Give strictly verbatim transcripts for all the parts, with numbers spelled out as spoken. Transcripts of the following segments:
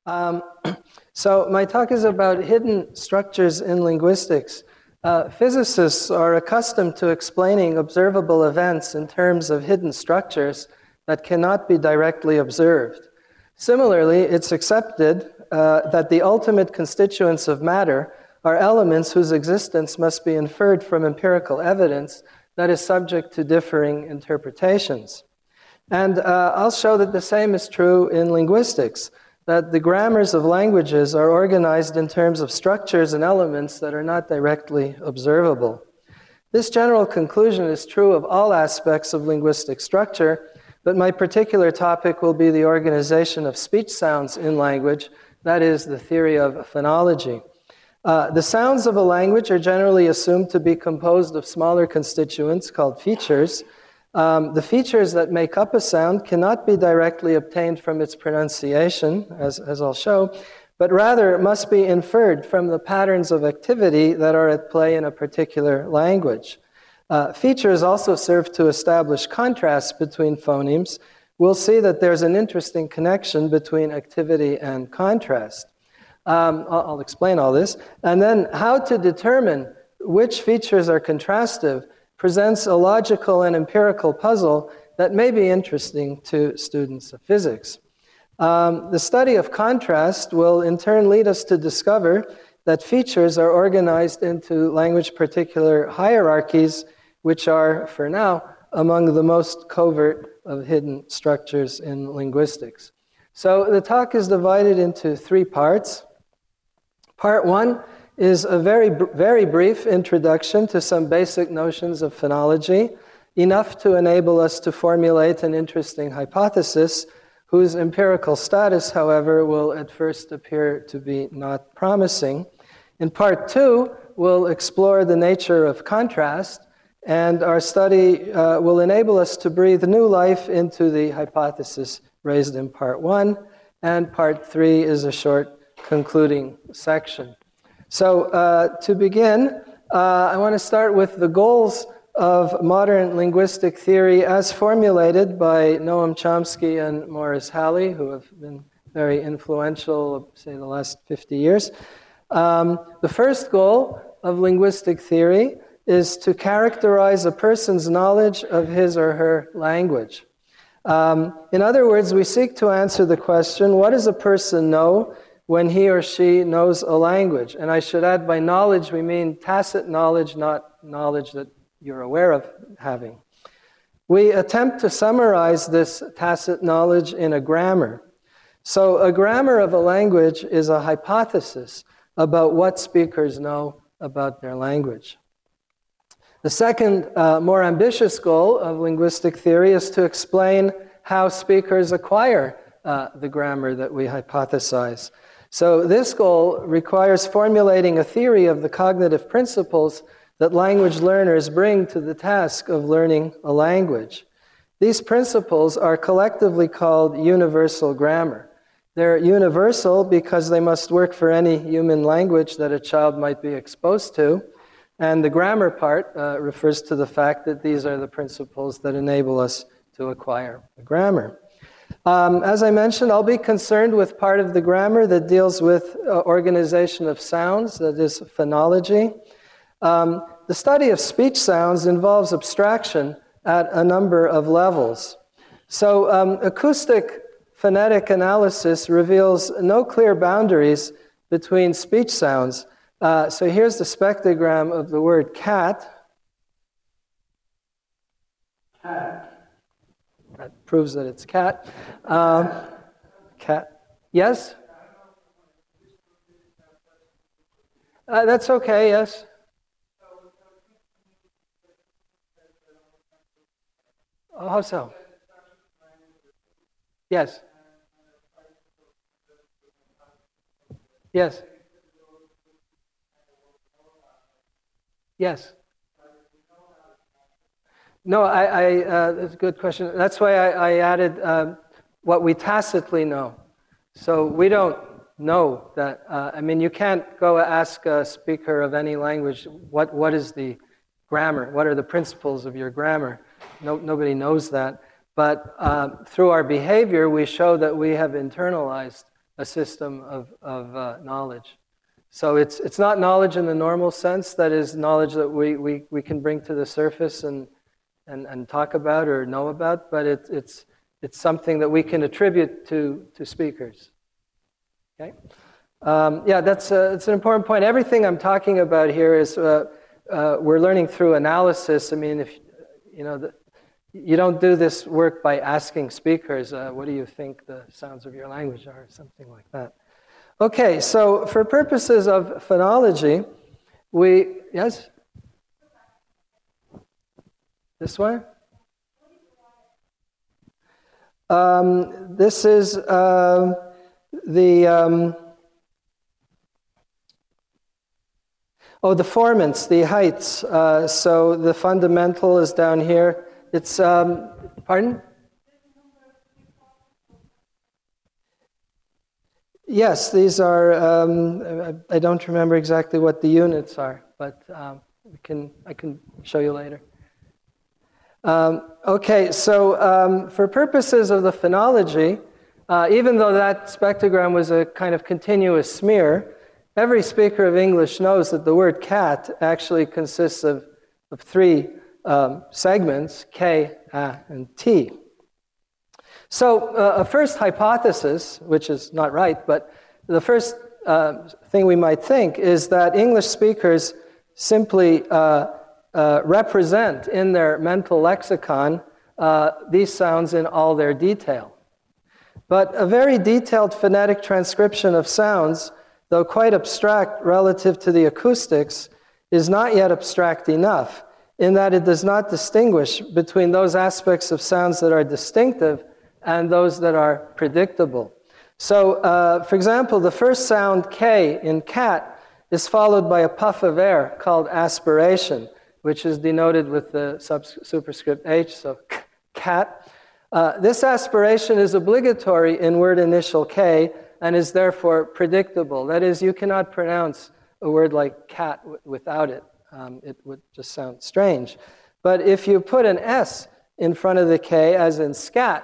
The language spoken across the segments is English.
Um, so my talk is about hidden structures in linguistics. Uh, physicists are accustomed to explaining observable events in terms of hidden structures that cannot be directly observed. Similarly, it's accepted uh, that the ultimate constituents of matter are elements whose existence must be inferred from empirical evidence that is subject to differing interpretations. And uh, I'll show that the same is true in linguistics, that the grammars of languages are organized in terms of structures and elements that are not directly observable. This general conclusion is true of all aspects of linguistic structure, but my particular topic will be the organization of speech sounds in language, that is, the theory of phonology. Uh, the sounds of a language are generally assumed to be composed of smaller constituents called features. Um, the features that make up a sound cannot be directly obtained from its pronunciation, as, as I'll show, but rather must be inferred from the patterns of activity that are at play in a particular language. Uh, features also serve to establish contrasts between phonemes. We'll see that there's an interesting connection between activity and contrast. Um, I'll, I'll explain all this. And then how to determine which features are contrastive presents a logical and empirical puzzle that may be interesting to students of physics. Um, the study of contrast will in turn lead us to discover that features are organized into language particular hierarchies, which are, for now, among the most covert of hidden structures in linguistics. So the talk is divided into three parts. Part one is a very, very brief introduction to some basic notions of phonology, enough to enable us to formulate an interesting hypothesis, whose empirical status, however, will at first appear to be not promising. In part two, we'll explore the nature of contrast, and our study uh, will enable us to breathe new life into the hypothesis raised in part one, and part three is a short concluding section. So uh, to begin, uh, I want to start with the goals of modern linguistic theory as formulated by Noam Chomsky and Morris Halle, who have been very influential, say, the last fifty years. Um, the first goal of linguistic theory is to characterize a person's knowledge of his or her language. Um, in other words, we seek to answer the question, what does a person know when he or she knows a language? And I should add, by knowledge, we mean tacit knowledge, not knowledge that you're aware of having. We attempt to summarize this tacit knowledge in a grammar. So a grammar of a language is a hypothesis about what speakers know about their language. The second, uh, more ambitious goal of linguistic theory is to explain how speakers acquire uh, the grammar that we hypothesize. So this goal requires formulating a theory of the cognitive principles that language learners bring to the task of learning a language. These principles are collectively called universal grammar. They're universal because they must work for any human language that a child might be exposed to. And the grammar part uh, refers to the fact that these are the principles that enable us to acquire a grammar. Um, as I mentioned, I'll be concerned with part of the grammar that deals with uh, organization of sounds, that is phonology. Um, the study of speech sounds involves abstraction at a number of levels. So um, acoustic phonetic analysis reveals no clear boundaries between speech sounds. Uh, so here's the spectrogram of the word cat. Cat. That proves that it's cat. Um, cat. Yes? Uh, that's okay, yes. Oh, how so? Yes. Yes. Yes. No, I, I uh, that's a good question. That's why I, I added uh, what we tacitly know. So we don't know that. Uh, I mean, you can't go ask a speaker of any language, what, what is the grammar? What are the principles of your grammar? No, nobody knows that. But uh, through our behavior, we show that we have internalized a system of, of uh, knowledge. So it's, it's not knowledge in the normal sense, that is knowledge that we, we, we can bring to the surface and, and, and talk about or know about, but it, it's, it's something that we can attribute to, to speakers. Okay? Um, yeah, that's, a, that's an important point. Everything I'm talking about here is uh, uh, we're learning through analysis. I mean, if you know, the, you don't do this work by asking speakers, uh, what do you think the sounds of your language are, or something like that. Okay, so for purposes of phonology, we, yes? This one? Um, this is uh, the, um, oh, the formants, the heights. Uh, so the fundamental is down here. It's, um, pardon? Yes, these are, um, I don't remember exactly what the units are, but um, we can, I can show you later. Um, okay, so um, for purposes of the phonology, uh, even though that spectrogram was a kind of continuous smear, every speaker of English knows that the word cat actually consists of, of three um, segments, K, A, and T. So uh, a first hypothesis, which is not right, but the first uh, thing we might think is that English speakers simply uh, uh, represent in their mental lexicon uh, these sounds in all their detail. But a very detailed phonetic transcription of sounds, though quite abstract relative to the acoustics, is not yet abstract enough in that it does not distinguish between those aspects of sounds that are distinctive and those that are predictable. So, uh, for example, the first sound K in cat is followed by a puff of air called aspiration, which is denoted with the superscript H, so k, cat. Uh, this aspiration is obligatory in word initial K and is therefore predictable. That is, you cannot pronounce a word like cat w without it. Um, it would just sound strange. But if you put an S in front of the K, as in scat,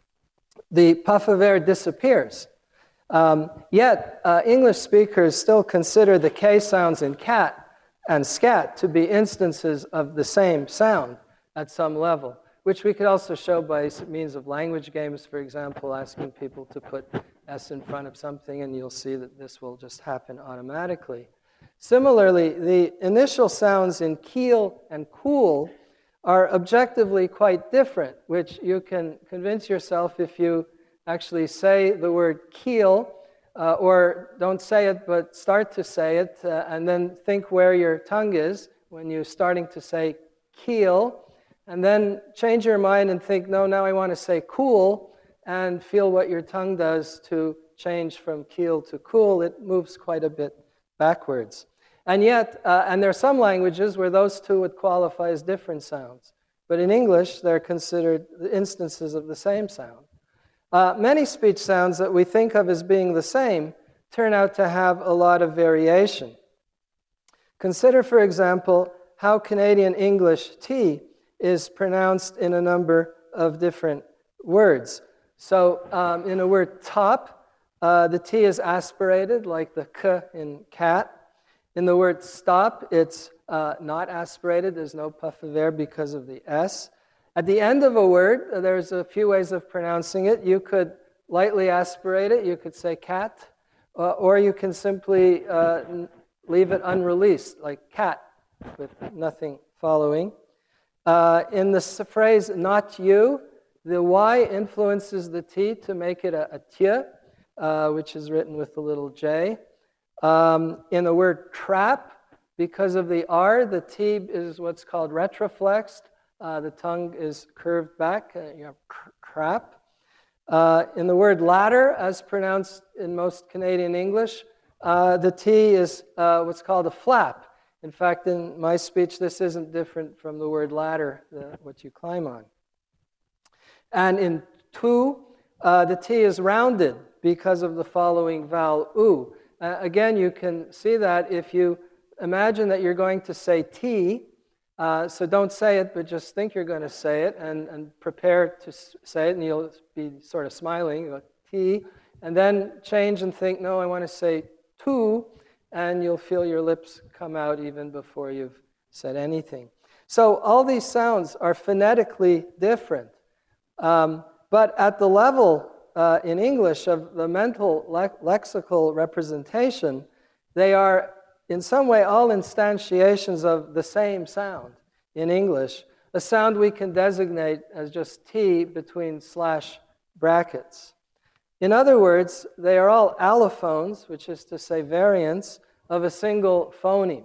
the puff of air disappears. Um, yet, uh, English speakers still consider the K sounds in cat and scat to be instances of the same sound at some level, which we could also show by means of language games, for example, asking people to put S in front of something, and you'll see that this will just happen automatically. Similarly, the initial sounds in keel and cool are objectively quite different, which you can convince yourself if you actually say the word keel, uh, or don't say it, but start to say it, uh, and then think where your tongue is when you're starting to say keel, and then change your mind and think, no, now I want to say cool, and feel what your tongue does to change from keel to cool. It moves quite a bit backwards. And yet, uh, and there are some languages where those two would qualify as different sounds. But in English, they're considered instances of the same sound. Uh, many speech sounds that we think of as being the same turn out to have a lot of variation. Consider, for example, how Canadian English T is pronounced in a number of different words. So um, in a word top, uh, the T is aspirated, like the K in cat. In the word stop, it's uh, not aspirated. There's no puff of air because of the S. At the end of a word, uh, there's a few ways of pronouncing it. You could lightly aspirate it. You could say cat. Uh, or you can simply uh, leave it unreleased, like cat, with nothing following. Uh, in the phrase not you, the Y influences the T to make it a, a tye, uh, which is written with a little J. Um, in the word trap, because of the R, the T is what's called retroflexed. Uh, the tongue is curved back. Uh, you have crap. Uh, in the word ladder, as pronounced in most Canadian English, uh, the T is uh, what's called a flap. In fact, in my speech, this isn't different from the word ladder, the, what you climb on. And in tu, uh, the T is rounded because of the following vowel u. Uh, again, you can see that if you imagine that you're going to say T, uh, so don't say it, but just think you're going to say it and, and prepare to say it, and you'll be sort of smiling. You go, T, and then change and think, no, I want to say tu, and you'll feel your lips come out even before you've said anything. So all these sounds are phonetically different. Um, but at the level uh, in English of the mental le lexical representation, they are in some way all instantiations of the same sound in English, a sound we can designate as just T between slash brackets. In other words, they are all allophones, which is to say variants of a single phoneme.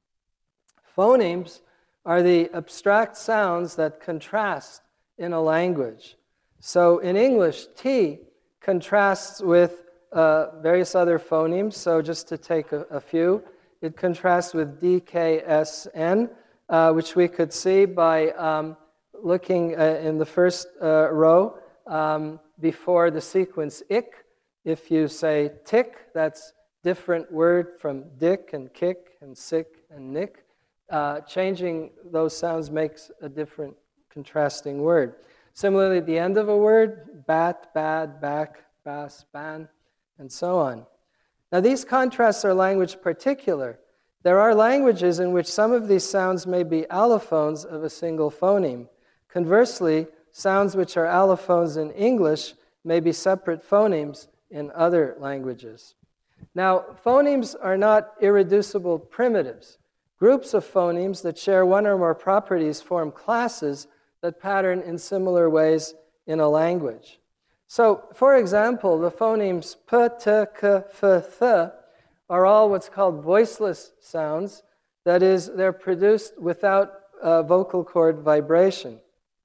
Phonemes are the abstract sounds that contrast in a language. So in English, T contrasts with uh, various other phonemes. So just to take a, a few, it contrasts with D, K, S, N, uh, which we could see by um, looking uh, in the first uh, row um, before the sequence ik. If you say tick, that's different word from dick and kick and sick and nick. Uh, changing those sounds makes a different contrasting word. Similarly, at the end of a word, bat, bad, back, bass, ban, and so on. Now, these contrasts are language particular. There are languages in which some of these sounds may be allophones of a single phoneme. Conversely, sounds which are allophones in English may be separate phonemes in other languages. Now, phonemes are not irreducible primitives. Groups of phonemes that share one or more properties form classes that pattern in similar ways in a language. So, for example, the phonemes p, t, k, f, th are all what's called voiceless sounds. That is, they're produced without uh, vocal cord vibration.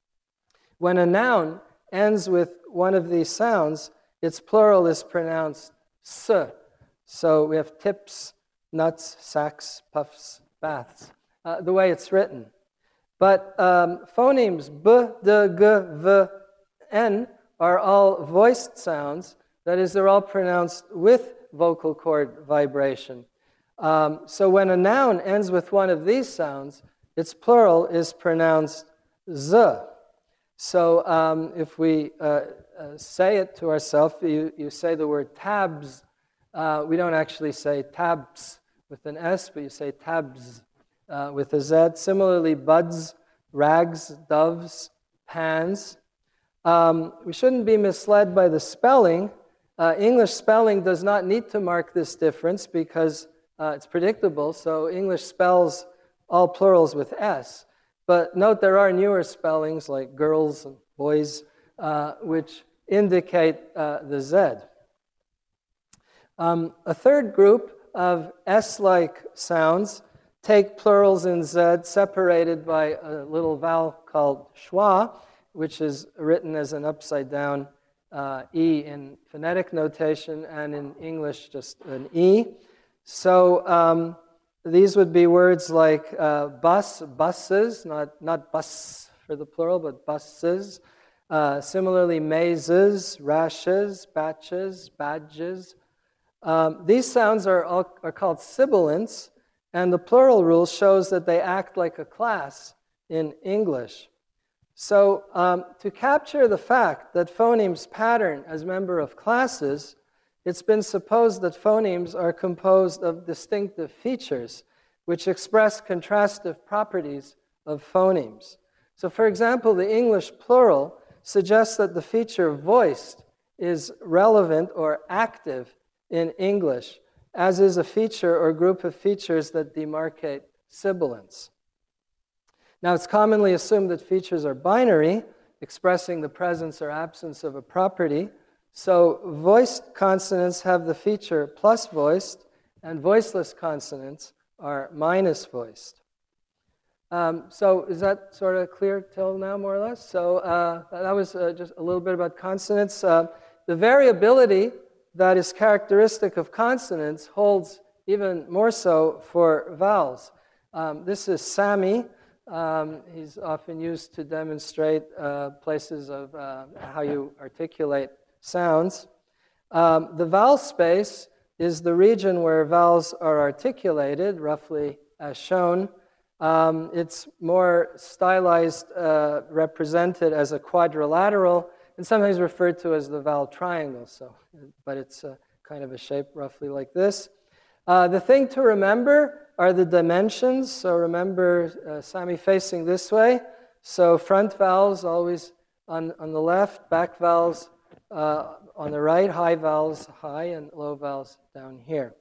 When a noun ends with one of these sounds, its plural is pronounced s. So we have tips, nuts, sacks, puffs, baths, uh, the way it's written. But um, phonemes b, d, g, v, n are all voiced sounds. That is, they're all pronounced with vocal cord vibration. Um, so when a noun ends with one of these sounds, its plural is pronounced z. So um, if we uh, uh, say it to ourselves, you, you say the word tabs. Uh, we don't actually say tabs with an S, but you say tabs uh, with a Z. Similarly, buds, rags, doves, pans. Um, we shouldn't be misled by the spelling. Uh, English spelling does not need to mark this difference because uh, it's predictable. So English spells all plurals with S. But note there are newer spellings like girls and boys, uh, which indicate uh, the Z. Um, a third group of S-like sounds take plurals in Z separated by a little vowel called schwa, which is written as an upside-down uh, E in phonetic notation, and in English just an E. So um, these would be words like uh, bus, buses, not, not bus for the plural, but buses. Uh, similarly, mazes, rashes, batches, badges. Um, these sounds are, all, are called sibilants, and the plural rule shows that they act like a class in English. So um, to capture the fact that phonemes pattern as member of classes, it's been supposed that phonemes are composed of distinctive features which express contrastive properties of phonemes. So for example, the English plural suggests that the feature voiced is relevant or active in English, as is a feature or group of features that demarcate sibilants. Now, it's commonly assumed that features are binary, expressing the presence or absence of a property. So voiced consonants have the feature plus voiced, and voiceless consonants are minus voiced. Um, so is that sort of clear till now, more or less? So uh, that was uh, just a little bit about consonants. Uh, the variability that is characteristic of consonants holds even more so for vowels. Um, this is Sami. Um, he's often used to demonstrate uh, places of uh, how you articulate sounds. Um, the vowel space is the region where vowels are articulated, roughly as shown. Um, it's more stylized, uh, represented as a quadrilateral, and sometimes referred to as the vowel triangle. So, but it's uh, kind of a shape roughly like this. Uh, the thing to remember are the dimensions. So remember uh, Sami facing this way. So front vowels always on, on the left, back vowels uh, on the right, high vowels high and low vowels down here.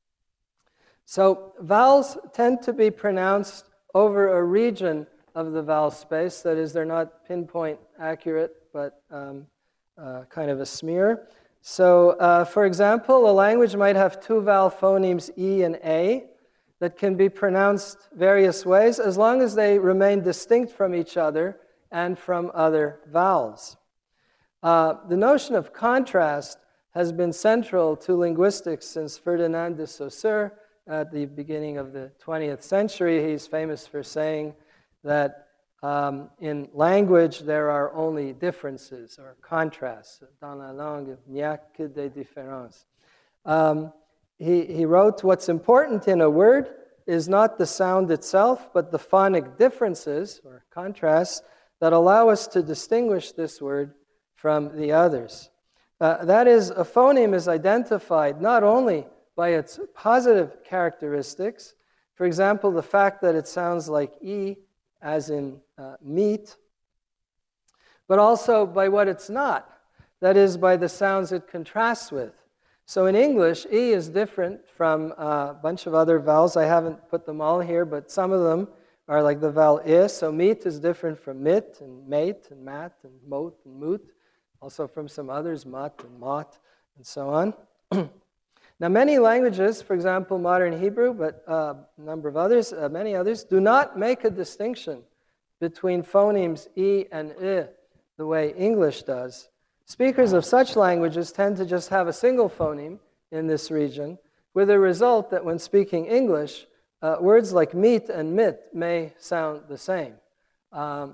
So vowels tend to be pronounced over a region of the vowel space. That is, they're not pinpoint accurate, but um, uh, kind of a smear. So, uh, for example, a language might have two vowel phonemes E and A that can be pronounced various ways as long as they remain distinct from each other and from other vowels. Uh, the notion of contrast has been central to linguistics since Ferdinand de Saussure at the beginning of the twentieth century. He's famous for saying that um, in language there are only differences or contrasts. Dans la langue, il n'y a que des différences. Um, he, he wrote, what's important in a word is not the sound itself, but the phonic differences or contrasts that allow us to distinguish this word from the others. Uh, that is, a phoneme is identified not only by its positive characteristics, for example, the fact that it sounds like E, as in uh, meat, but also by what it's not, that is, by the sounds it contrasts with. So in English, E is different from a bunch of other vowels. I haven't put them all here, but some of them are like the vowel I. So meat is different from mit and mate and mat and moat and moot, also from some others, mut and mot, and so on. Now, many languages, for example, modern Hebrew, but uh, a number of others, uh, many others, do not make a distinction between phonemes E and I the way English does. Speakers of such languages tend to just have a single phoneme in this region, with the result that when speaking English, uh, words like meat and mit may sound the same. Um,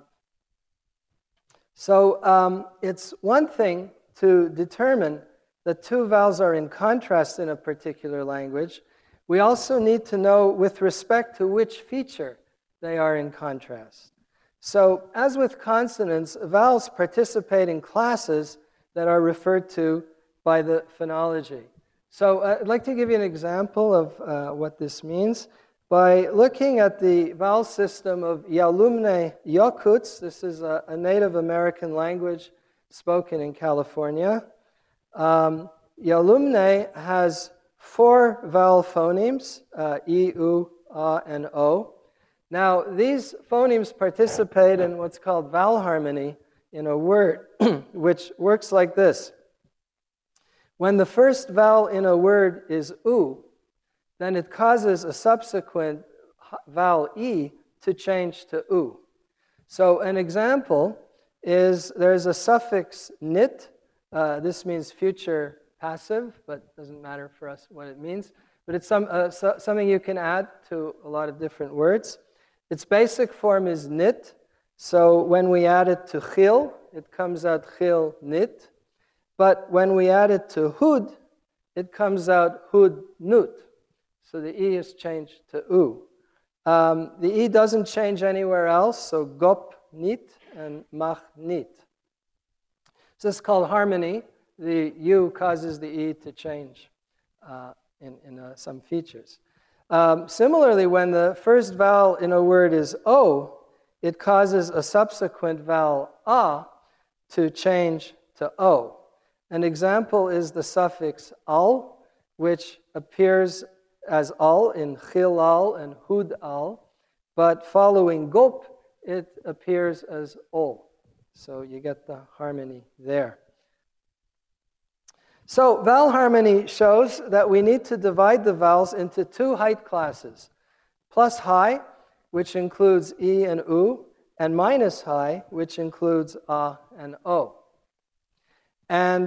so um, it's one thing to determine that two vowels are in contrast in a particular language. We also need to know with respect to which feature they are in contrast. So, as with consonants, vowels participate in classes that are referred to by the phonology. So, uh, I'd like to give you an example of uh, what this means by looking at the vowel system of Yaulumne Yokuts. This is a, a Native American language spoken in California. Um, Yaulumne has four vowel phonemes, uh, E, U, A, and O. Now, these phonemes participate in what's called vowel harmony in a word, which works like this. When the first vowel in a word is U, then it causes a subsequent vowel E to change to U. So an example is there's a suffix nit. Uh, this means future passive, but doesn't matter for us what it means. But it's some, uh, so, something you can add to a lot of different words. Its basic form is nit. So when we add it to chil, it comes out chil nit. But when we add it to hud, it comes out hud nut. So the E is changed to U. Um, the E doesn't change anywhere else, so gop nit and mach nit. So this is called harmony. The U causes the E to change uh, in, in uh, some features. Um, similarly, when the first vowel in a word is O, it causes a subsequent vowel A to change to O. An example is the suffix al, which appears as al in chilal and hudal, but following gop, it appears as ol. So you get the harmony there. So vowel harmony shows that we need to divide the vowels into two height classes, plus high, which includes E and U, and minus high, which includes A and O. And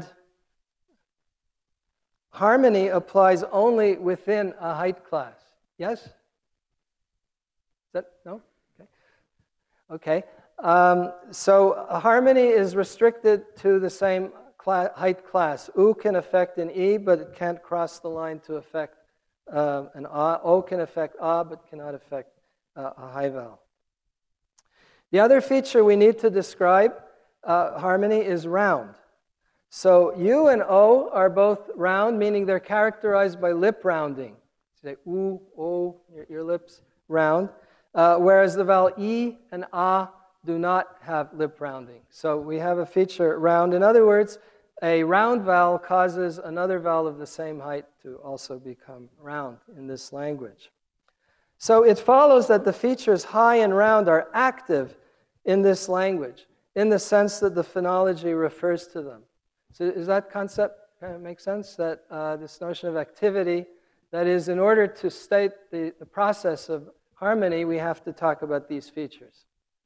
harmony applies only within a height class. Yes? Is that, no? Okay. Okay. Um, so harmony is restricted to the same cla- height class. U can affect an E, but it can't cross the line to affect uh, an A. O can affect A, but cannot affect uh, a high vowel. The other feature we need to describe uh, harmony is round. So U and O are both round, meaning they're characterized by lip rounding. Say U, O, your, your lips round. Uh, whereas the vowel E and A do not have lip rounding. So we have a feature round. In other words, a round vowel causes another vowel of the same height to also become round in this language. So it follows that the features high and round are active in this language, in the sense that the phonology refers to them. So does that concept kind of make sense? That uh, this notion of activity, that is, in order to state the, the process of harmony, we have to talk about these features.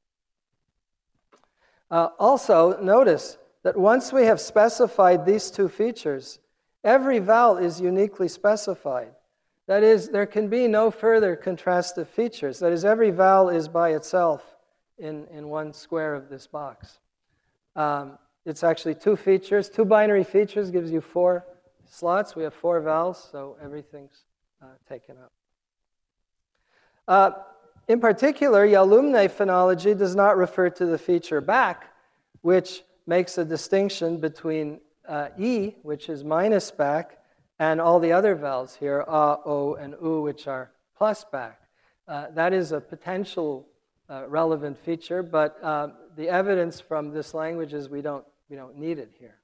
Uh, also, notice that once we have specified these two features, every vowel is uniquely specified. That is, there can be no further contrastive features. That is, every vowel is by itself in, in one square of this box. Um, it's actually two features. Two binary features gives you four slots. We have four vowels, so everything's uh, taken up. Uh, in particular, Yalumne phonology does not refer to the feature back, which makes a distinction between uh, E, which is minus back, and all the other vowels here, A, O, and U, which are plus back. Uh, that is a potential uh, relevant feature, but uh, the evidence from this language is we don't, we don't need it here.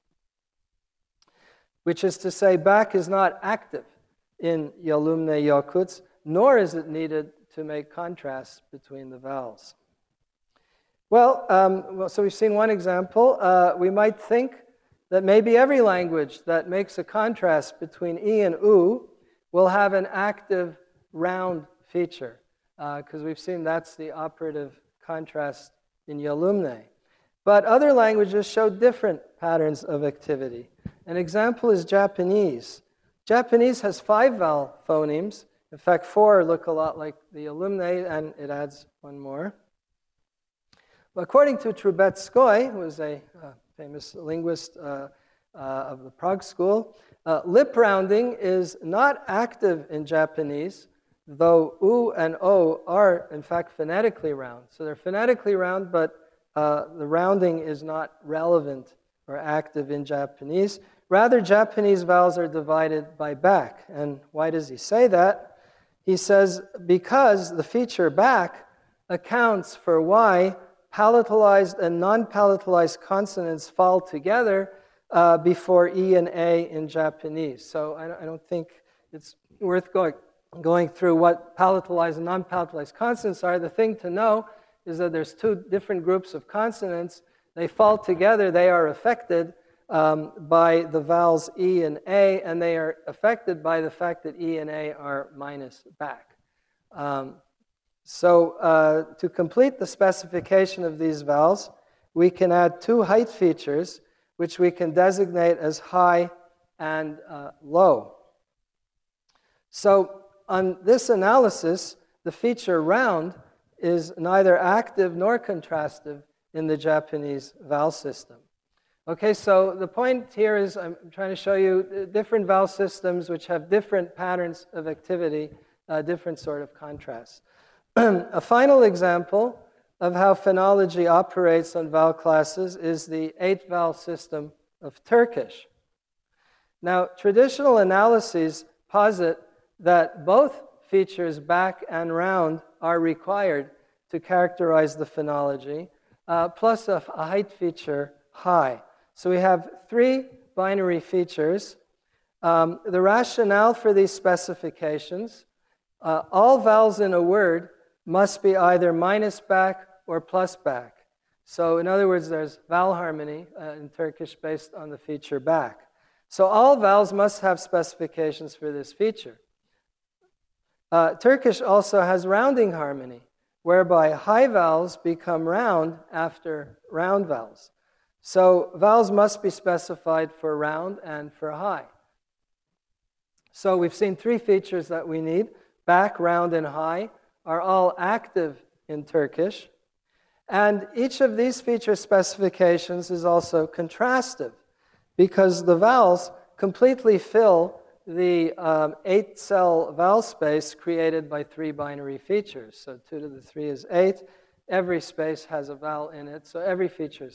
Which is to say, back is not active in Yalumne Yakuts, nor is it needed to make contrasts between the vowels. Well, um, well, so we've seen one example. Uh, we might think that maybe every language that makes a contrast between E and U will have an active round feature, because uh, we've seen that's the operative contrast in Yalumne. But other languages show different patterns of activity. An example is Japanese. Japanese has five vowel phonemes. In fact, four look a lot like the Yalumne, and it adds one more. According to Trubetskoy, who is a uh, famous linguist uh, uh, of the Prague School, uh, lip rounding is not active in Japanese, though U and O are, in fact, phonetically round. So they're phonetically round, but uh, the rounding is not relevant or active in Japanese. Rather, Japanese vowels are divided by back. And why does he say that? He says, because the feature back accounts for why palatalized and non-palatalized consonants fall together uh, before E and A in Japanese. So I, I don't think it's worth going, going through what palatalized and non-palatalized consonants are. The thing to know is that there's two different groups of consonants. They fall together, they are affected um, by the vowels E and A, and they are affected by the fact that E and A are minus back. Um, So uh, to complete the specification of these vowels, we can add two height features, which we can designate as high and uh, low. So on this analysis, the feature round is neither active nor contrastive in the Japanese vowel system. Okay, so the point here is I'm trying to show you different vowel systems which have different patterns of activity, uh, different sort of contrasts. A final example of how phonology operates on vowel classes is the eight vowel system of Turkish. Now, traditional analyses posit that both features back and round are required to characterize the phonology, uh, plus a, a height feature high. So we have three binary features. Um, the rationale for these specifications, uh, all vowels in a word must be either minus back or plus back. So in other words, there's vowel harmony uh, in Turkish based on the feature back. So all vowels must have specifications for this feature. Uh, Turkish also has rounding harmony, whereby high vowels become round after round vowels. So vowels must be specified for round and for high. So we've seen three features that we need: back, round, and high are all active in Turkish. And each of these feature specifications is also contrastive, because the vowels completely fill the um, eight-cell vowel space created by three binary features. So two to the three is eight. Every space has a vowel in it, so every feature is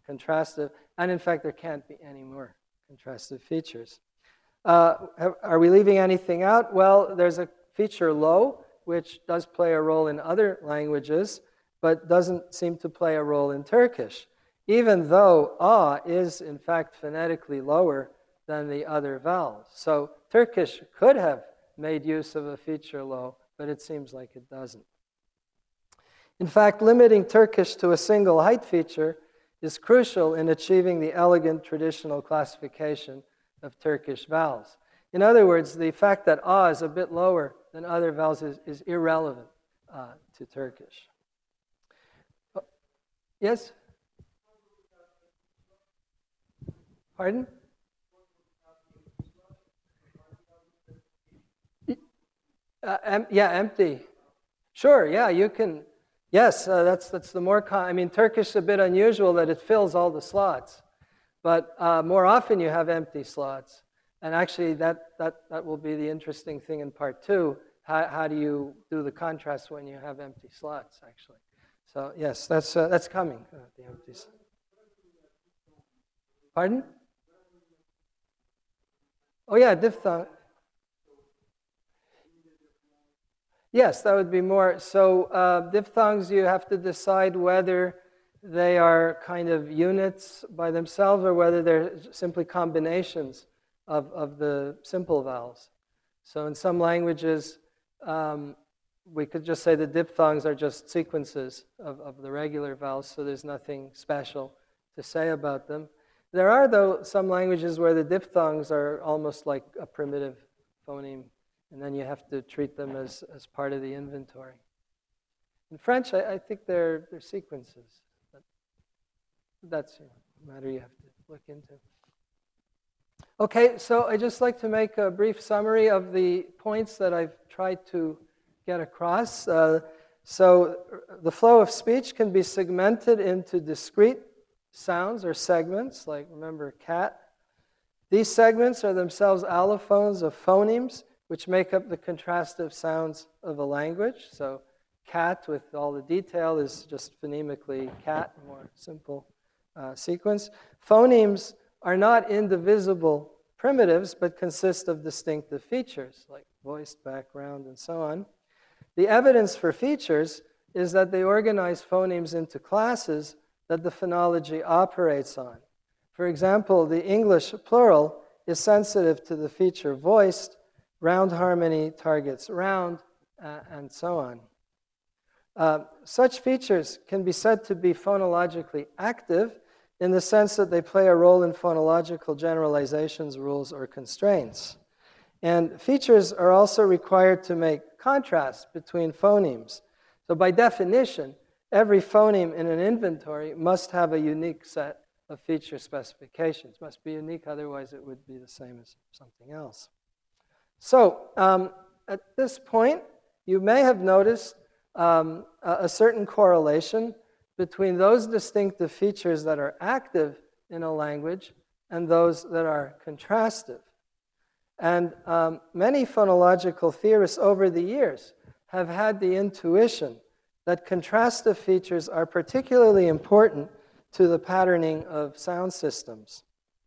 contrastive, and in fact, there can't be any more contrastive features. Uh, have, are we leaving anything out? Well, there's a feature lo, which does play a role in other languages, but doesn't seem to play a role in Turkish, even though a is, in fact, phonetically lower than the other vowels. So Turkish could have made use of a feature lo, but it seems like it doesn't. In fact, limiting Turkish to a single height feature is crucial in achieving the elegant traditional classification of Turkish vowels. In other words, the fact that a is a bit lower than other vowels is, is irrelevant uh, to Turkish. Uh, yes? Pardon? Uh, em yeah, empty. Sure, yeah, you can. Yes, uh, that's, that's the more, con I mean, Turkish is a bit unusual that it fills all the slots. But uh, more often you have empty slots. And actually, that, that, that will be the interesting thing in part two. How, how do you do the contrast when you have empty slots, actually? So, yes, that's, uh, that's coming, uh, the empties. Pardon? Oh, yeah, diphthong. Yes, that would be more. So uh, diphthongs, you have to decide whether they are kind of units by themselves or whether they're simply combinations of, of the simple vowels. So in some languages, um, we could just say the diphthongs are just sequences of, of the regular vowels, so there's nothing special to say about them. There are, though, some languages where the diphthongs are almost like a primitive phoneme, and then you have to treat them as, as part of the inventory. In French, I, I think they're, they're sequences. But that's a matter you have to look into. Okay, so I'd just like to make a brief summary of the points that I've tried to get across. Uh, so the flow of speech can be segmented into discrete sounds or segments, like, remember, cat. These segments are themselves allophones of phonemes, which make up the contrastive sounds of a language. So cat, with all the detail, is just phonemically cat, a more simple uh, sequence. Phonemes are not indivisible primitives, but consist of distinctive features, like voice, background, and so on. The evidence for features is that they organize phonemes into classes that the phonology operates on. For example, the English plural is sensitive to the feature voiced, round harmony targets round, uh, and so on. Uh, such features can be said to be phonologically active in the sense that they play a role in phonological generalizations, rules, or constraints. And features are also required to make contrasts between phonemes. So by definition, every phoneme in an inventory must have a unique set of feature specifications. It must be unique, otherwise it would be the same as something else. So um, at this point, you may have noticed um, a, a certain correlation between those distinctive features that are active in a language and those that are contrastive. And um, many phonological theorists over the years have had the intuition that contrastive features are particularly important to the patterning of sound systems.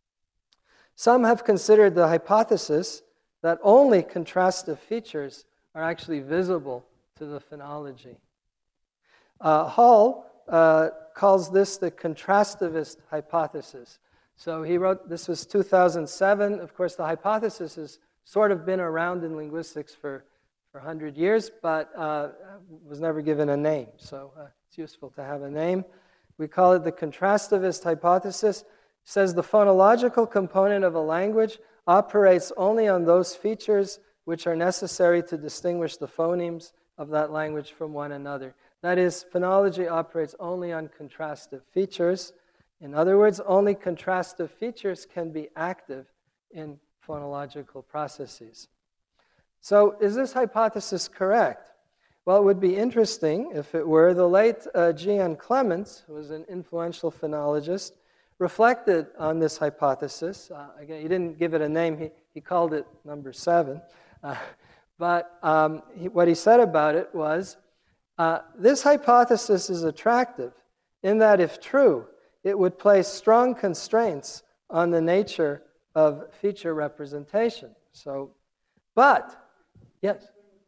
Some have considered the hypothesis that only contrastive features are actually visible to the phonology. Uh, Hall uh, calls this the contrastivist hypothesis. So he wrote, this was two thousand seven. Of course, the hypothesis has sort of been around in linguistics for, for one hundred years, but uh, was never given a name. So uh, it's useful to have a name. We call it the contrastivist hypothesis. It says the phonological component of a language operates only on those features which are necessary to distinguish the phonemes of that language from one another. That is, phonology operates only on contrastive features. In other words, only contrastive features can be active in phonological processes. So is this hypothesis correct? Well, it would be interesting if it were. The late uh, G N Clements, who was an influential phonologist, reflected on this hypothesis. Uh, again, he didn't give it a name. He, he called it number seven. Uh, but um, he, what he said about it was, uh, this hypothesis is attractive in that, if true, it would place strong constraints on the nature of feature representation. So, but, yes?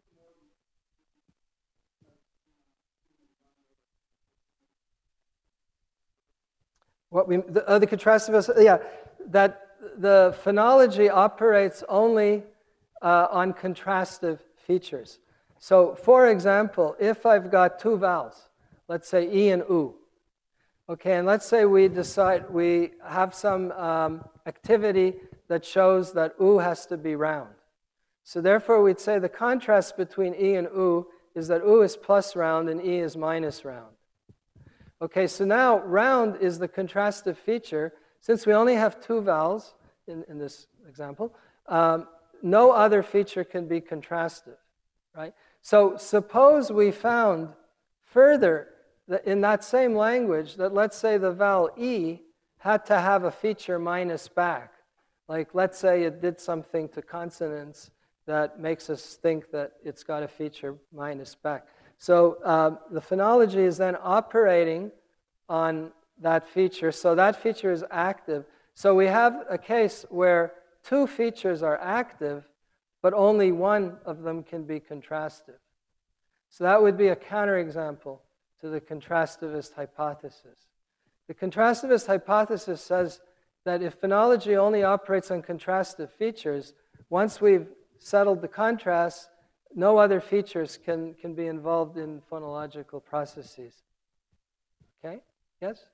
What we, the, uh, the contrastive, yeah, that the phonology operates only uh, on contrastive features. So, for example, if I've got two vowels, let's say E and U, okay, and let's say we decide we have some um, activity that shows that U has to be round. So therefore, we'd say the contrast between E and U is that U is plus round and E is minus round. Okay, so now round is the contrastive feature. Since we only have two vowels in, in this example, um, no other feature can be contrastive, right? So suppose we found further that in that same language that, let's say, the vowel E had to have a feature minus back. Like, let's say it did something to consonants that makes us think that it's got a feature minus back. So um, the phonology is then operating on that feature. So that feature is active. So we have a case where two features are active, but only one of them can be contrastive. So that would be a counterexample to the contrastivist hypothesis. The contrastivist hypothesis says that if phonology only operates on contrastive features, once we've settled the contrast, no other features can, can be involved in phonological processes. Okay? Yes?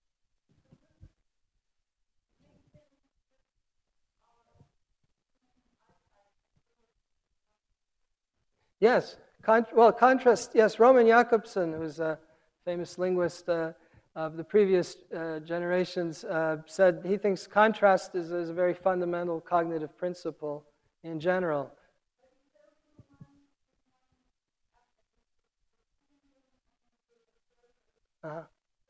Yes. Con well, contrast, yes, Roman Jakobson, who was a famous linguist uh, of the previous uh, generations, uh, said he thinks contrast is, is a very fundamental cognitive principle in general. Uh-huh.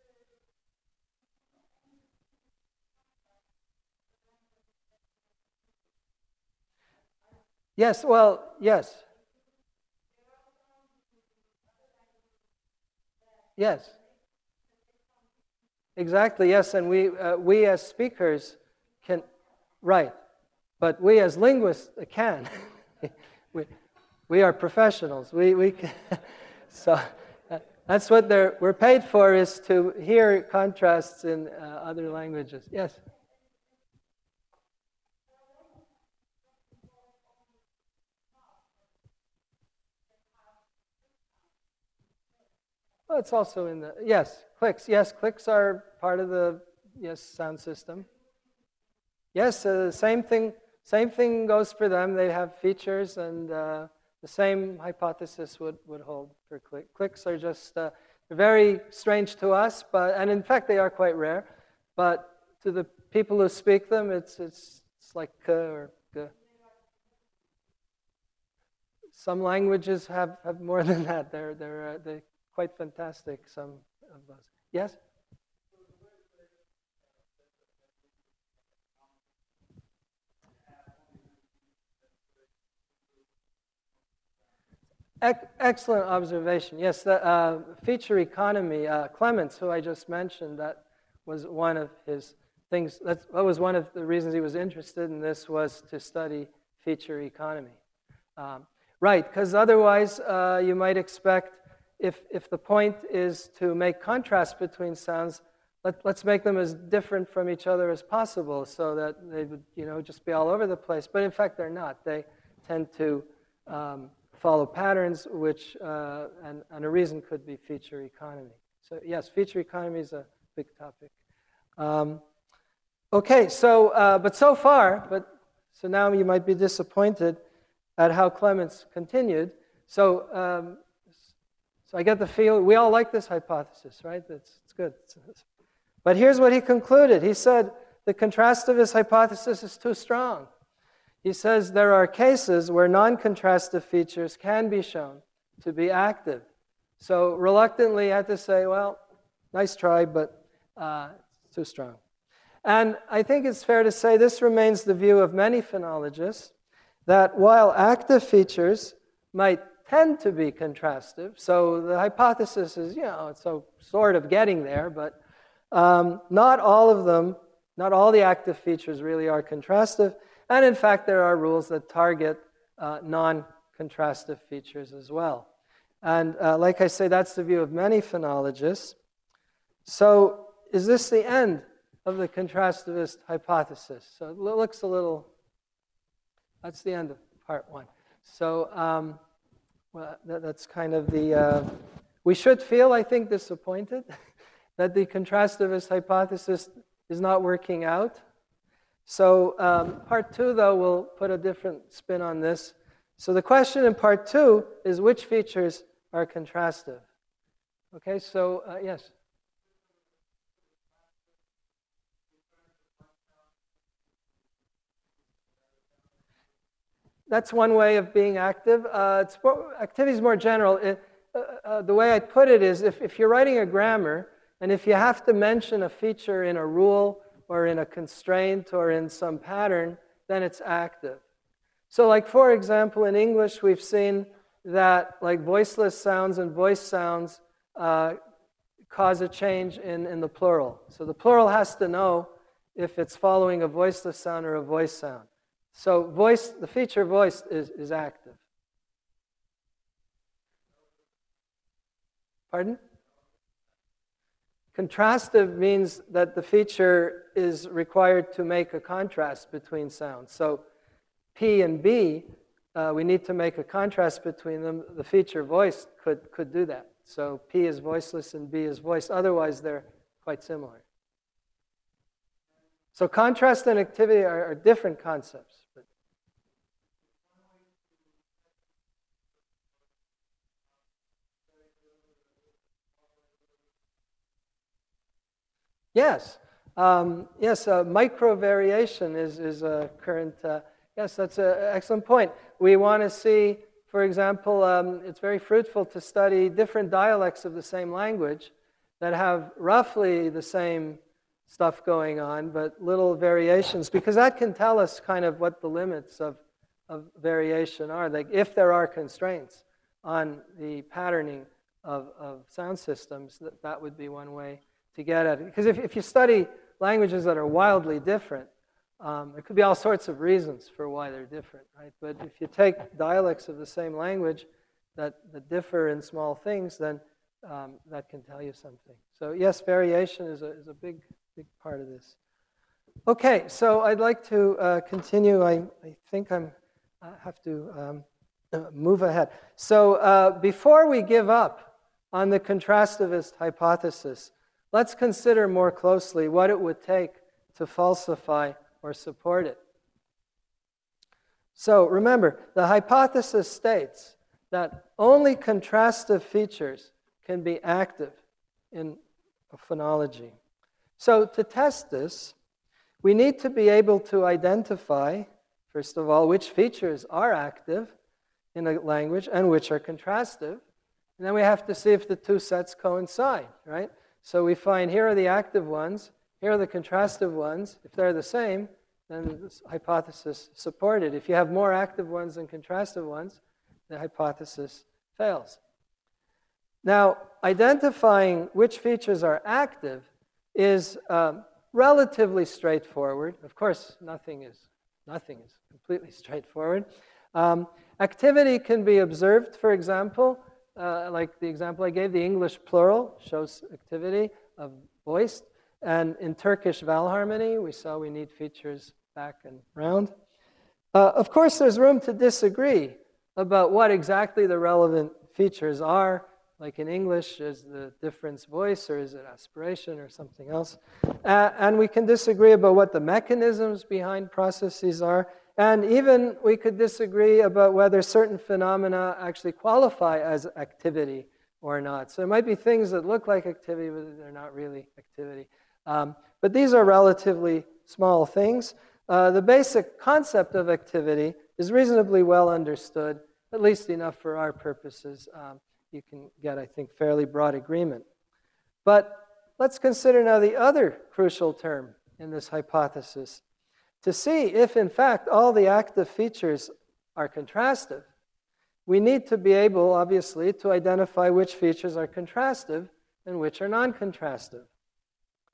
Yes, well, yes. Yes. Exactly, yes, and we, uh, we as speakers can, right, but we as linguists can. we, we are professionals. We, we can, so uh, that's what they're, we're paid for, is to hear contrasts in uh, other languages. Yes? Well, it's also in the, yes, clicks. Yes, clicks are part of the, yes, sound system. Yes, uh, same thing, same thing goes for them. They have features, and uh, the same hypothesis would, would hold for click. Clicks are just uh, very strange to us, but, and in fact they are quite rare, but to the people who speak them, it's, it's, it's like k or g. Some languages have, have more than that. They're, they're, uh, they're quite fantastic, some of those. Yes? Excellent observation. Yes, the uh, feature economy, uh, Clements, who I just mentioned, that was one of his things, that's, that was one of the reasons he was interested in this, was to study feature economy. Um, right, because otherwise uh, you might expect, if, if the point is to make contrast between sounds, let, let's make them as different from each other as possible so that they would, you know, just be all over the place. But in fact, they're not. They tend to um, follow patterns, which, uh, and, and a reason could be feature economy. So yes, feature economy is a big topic. Um, okay, so, uh, but so far, but so now you might be disappointed at how Clements continued. So, um, so I get the feel, we all like this hypothesis, right? It's, it's good. But here's what he concluded. He said, the contrastivist hypothesis is too strong. He says there are cases where non-contrastive features can be shown to be active. So reluctantly, I had to say, well, nice try, but uh, it's too strong. And I think it's fair to say this remains the view of many phonologists, that while active features might tend to be contrastive, so the hypothesis is, you know, it's so sort of getting there, but Um, not all of them, not all the active features really are contrastive. And in fact, there are rules that target uh, non-contrastive features as well. And uh, like I say, that's the view of many phonologists. So is this the end of the contrastivist hypothesis? So it looks a little, that's the end of part one. So um, well, that, that's kind of the, uh, we should feel, I think, disappointed that the contrastivist hypothesis is not working out. So um, part two, though, will put a different spin on this. So the question in part two is which features are contrastive? Okay, so uh, yes? That's one way of being active. Uh, it's more, activity is more general. It, uh, uh, the way I'd put it is if, if you're writing a grammar, and if you have to mention a feature in a rule or in a constraint or in some pattern, then it's active. So like, for example, in English, we've seen that like voiceless sounds and voice sounds uh, cause a change in, in the plural. So the plural has to know if it's following a voiceless sound or a voice sound. So voice, the feature voice is, is active. Pardon? Contrastive means that the feature is required to make a contrast between sounds. So P and B, uh, we need to make a contrast between them. The feature voice could, could do that. So P is voiceless and B is voiced. Otherwise, they're quite similar. So contrast and activity are, are different concepts. But yes. Um, yes, uh, micro-variation is, is a current... Uh, yes, that's an excellent point. We want to see, for example, um, it's very fruitful to study different dialects of the same language that have roughly the same stuff going on, but little variations, because that can tell us kind of what the limits of, of variation are, like if there are constraints on the patterning of, of sound systems, that, that would be one way to get at it. Because if, if you study languages that are wildly different, um, there could be all sorts of reasons for why they're different, right? But if you take dialects of the same language that, that differ in small things, then um, that can tell you something. So yes, variation is a, is a big big part of this. Okay, so I'd like to uh, continue. I, I think I'm, I have to um, uh, move ahead. So uh, before we give up on the contrastivist hypothesis, let's consider more closely what it would take to falsify or support it. So remember, the hypothesis states that only contrastive features can be active in phonology. So to test this, we need to be able to identify, first of all, which features are active in a language and which are contrastive. And then we have to see if the two sets coincide, right? So we find here are the active ones, here are the contrastive ones. If they're the same, then this hypothesis is supported. If you have more active ones than contrastive ones, the hypothesis fails. Now, identifying which features are active is um, relatively straightforward. Of course, nothing is, nothing is completely straightforward. Um, activity can be observed, for example, uh, like the example I gave, the English plural shows activity of voiced. And in Turkish vowel harmony, we saw we need features back and round. Uh, of course, there's room to disagree about what exactly the relevant features are. Like in English, is the difference voice, or is it aspiration, or something else? Uh, and we can disagree about what the mechanisms behind processes are. And even we could disagree about whether certain phenomena actually qualify as activity or not. So there might be things that look like activity, but they're not really activity. Um, but these are relatively small things. Uh, the basic concept of activity is reasonably well understood, at least enough for our purposes. Um, you can get, I think, fairly broad agreement. But let's consider now the other crucial term in this hypothesis. To see if, in fact, all the active features are contrastive, we need to be able, obviously, to identify which features are contrastive and which are non-contrastive.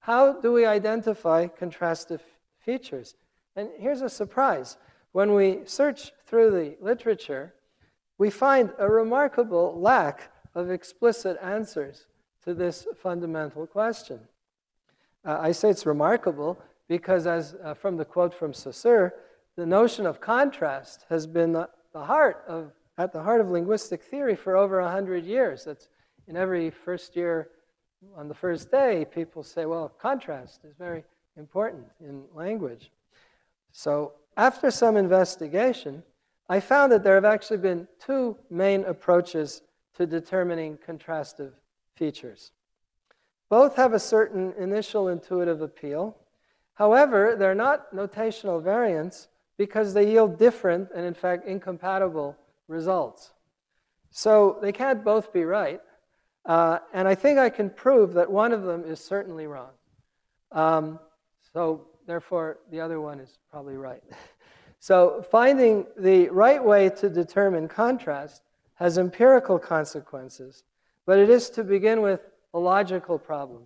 how do we identify contrastive features? And here's a surprise. When we search through the literature, we find a remarkable lack of explicit answers to this fundamental question. Uh, I say it's remarkable because, as uh, from the quote from Saussure, the notion of contrast has been the, the heart of, at the heart of linguistic theory for over a hundred years. That's in every first year, on the first day, people say, well, contrast is very important in language. So after some investigation, I found that there have actually been two main approaches to determining contrastive features. Both have a certain initial intuitive appeal. However, they're not notational variants because they yield different and, in fact, incompatible results. So they can't both be right. Uh, and I think I can prove that one of them is certainly wrong. Um, so therefore, the other one is probably right. So finding the right way to determine contrast has empirical consequences, but it is to begin with a logical problem.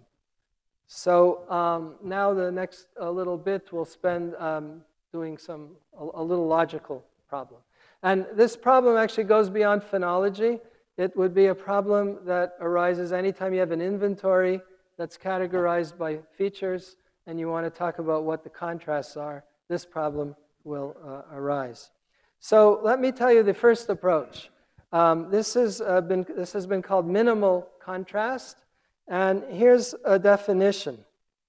So um, now the next uh, little bit we'll spend um, doing some a, a little logical problem. And this problem actually goes beyond phonology. It would be a problem that arises anytime you have an inventory that's categorized by features and you want to talk about what the contrasts are. This problem will uh, arise. So let me tell you the first approach. Um, this, is, uh, been, this has been called minimal contrast, and here's a definition.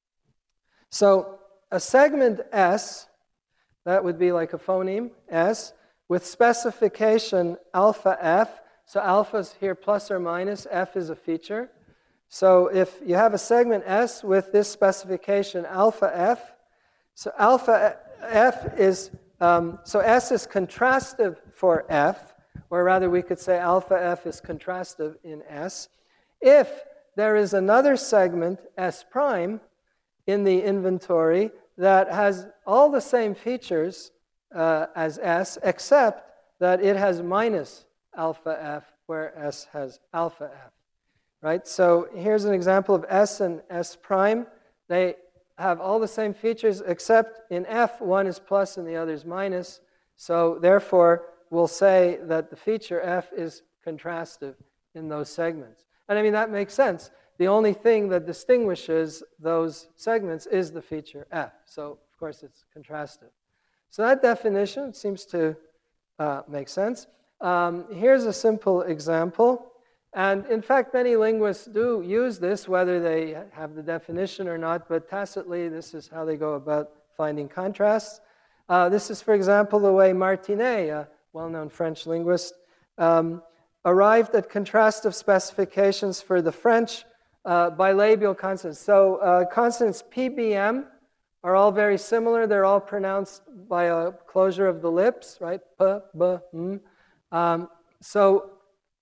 So a segment S, that would be like a phoneme, S, with specification alpha F. So alpha is here plus or minus, F is a feature. So if you have a segment S with this specification alpha F, so alpha F is, um, so S is contrastive for F, or rather we could say alpha F is contrastive in S. If there is another segment, S prime, in the inventory that has all the same features uh, as S, except that it has minus alpha F, where S has alpha F. Right? So here's an example of S and S prime. They have all the same features, except in F, one is plus and the other is minus. So therefore, we'll say that the feature F is contrastive in those segments. And I mean, that makes sense. The only thing that distinguishes those segments is the feature F. So, of course, it's contrastive. So that definition seems to uh, make sense. Um, here's a simple example. And in fact, many linguists do use this, whether they have the definition or not, but tacitly, this is how they go about finding contrasts. Uh, this is, for example, the way Martinet, a well-known French linguist, um, arrived at contrastive specifications for the French uh, bilabial consonants. So uh, consonants P B M are all very similar. They're all pronounced by a closure of the lips, right? P, B, M. Um, so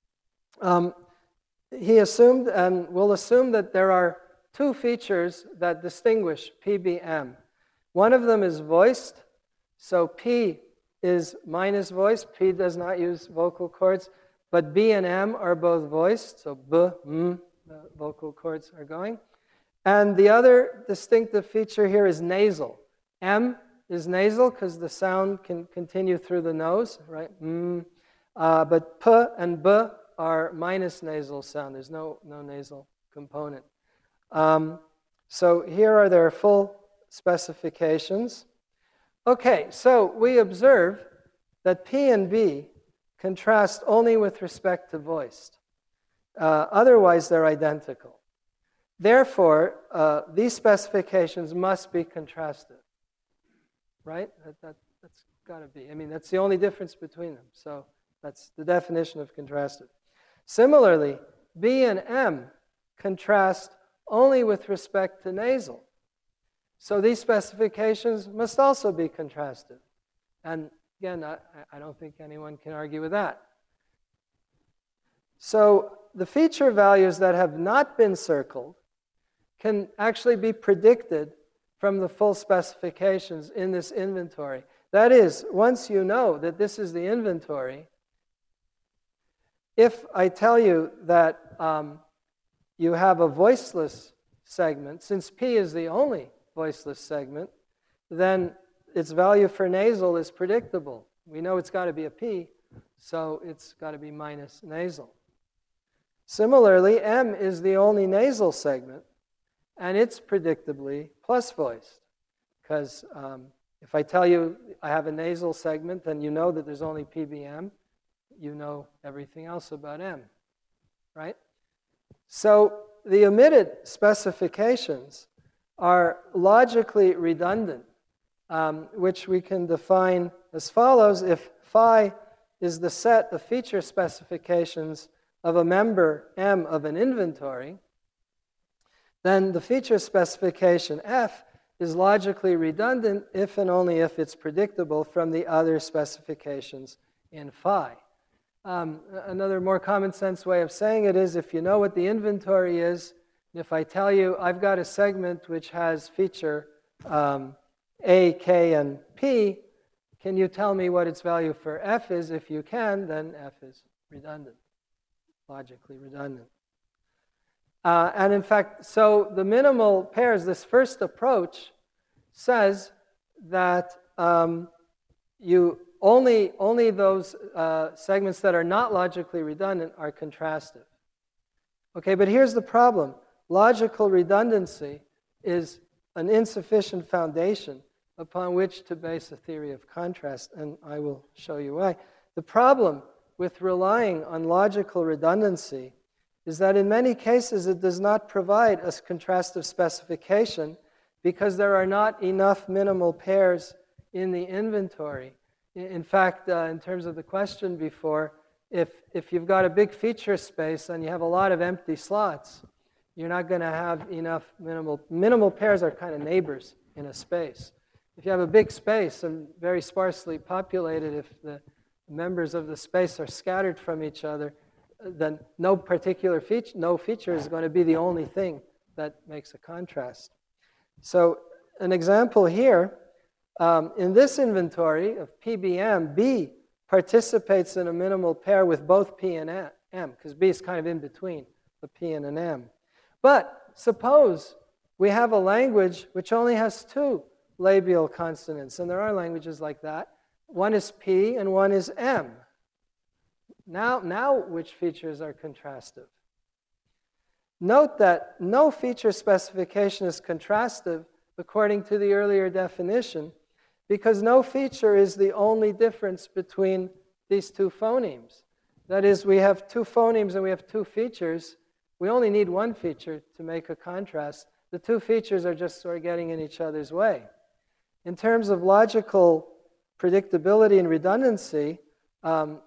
um, he assumed, and will assume, that there are two features that distinguish P B M. One of them is voiced. So P is minus voice. P does not use vocal cords. But B and M are both voiced. So B, M, the vocal cords are going. And the other distinctive feature here is nasal. M is nasal because the sound can continue through the nose, right? Mm. Uh, but P and B are minus nasal sound. There's no, no nasal component. Um, so here are their full specifications. Okay, so we observe that P and B contrast only with respect to voiced. Uh, otherwise, they're identical. Therefore, uh, these specifications must be contrastive. Right? That, that, that's got to be. I mean, that's the only difference between them. So that's the definition of contrastive. Similarly, B and M contrast only with respect to nasal. So these specifications must also be contrastive. And again, I, I don't think anyone can argue with that. So the feature values that have not been circled can actually be predicted from the full specifications in this inventory. That is, once you know that this is the inventory, if I tell you that um, you have a voiceless segment, since P is the only voiceless segment, then its value for nasal is predictable. We know it's got to be a P, so it's got to be minus nasal. Similarly, M is the only nasal segment, and it's predictably plus voiced. Because um, if I tell you I have a nasal segment, then you know that there's only P B M. You know everything else about M, right? So the omitted specifications are logically redundant, um, which we can define as follows. If phi is the set of feature specifications of a member M of an inventory, then the feature specification F is logically redundant if and only if it's predictable from the other specifications in phi. Um, another more common sense way of saying it is, if you know what the inventory is, if I tell you I've got a segment which has feature um, A, K, and P, can you tell me what its value for F is? If you can, then F is redundant, logically redundant. Uh, and in fact, so the minimal pairs, this first approach says that um, you only, only those uh, segments that are not logically redundant are contrastive. Okay, but here's the problem. Logical redundancy is an insufficient foundation upon which to base a theory of contrast, and I will show you why. The problem with relying on logical redundancy is that in many cases it does not provide a contrastive specification because there are not enough minimal pairs in the inventory. In fact, uh, in terms of the question before, if, if you've got a big feature space and you have a lot of empty slots, you're not going to have enough minimal. Minimal pairs are kind of neighbors in a space. If you have a big space and very sparsely populated, if the members of the space are scattered from each other, then no particular feature, no feature is going to be the only thing that makes a contrast. So an example here, um, in this inventory of P B M, B participates in a minimal pair with both P and M, because B is kind of in between the P and an M. But suppose we have a language which only has two labial consonants, and there are languages like that. One is P and one is M. Now, now which features are contrastive? Note that no feature specification is contrastive according to the earlier definition, because no feature is the only difference between these two phonemes. That is, we have two phonemes and we have two features. We only need one feature to make a contrast. The two features are just sort of getting in each other's way. In terms of logical predictability and redundancy, um,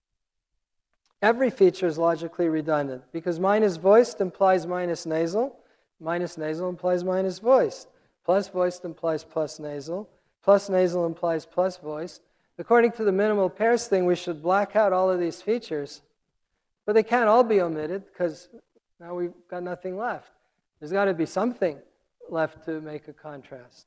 every feature is logically redundant because minus voiced implies minus nasal, minus nasal implies minus voiced, plus voiced implies plus nasal, plus nasal implies plus voiced. According to the minimal pairs thing, we should black out all of these features, but they can't all be omitted because now we've got nothing left. There's got to be something left to make a contrast.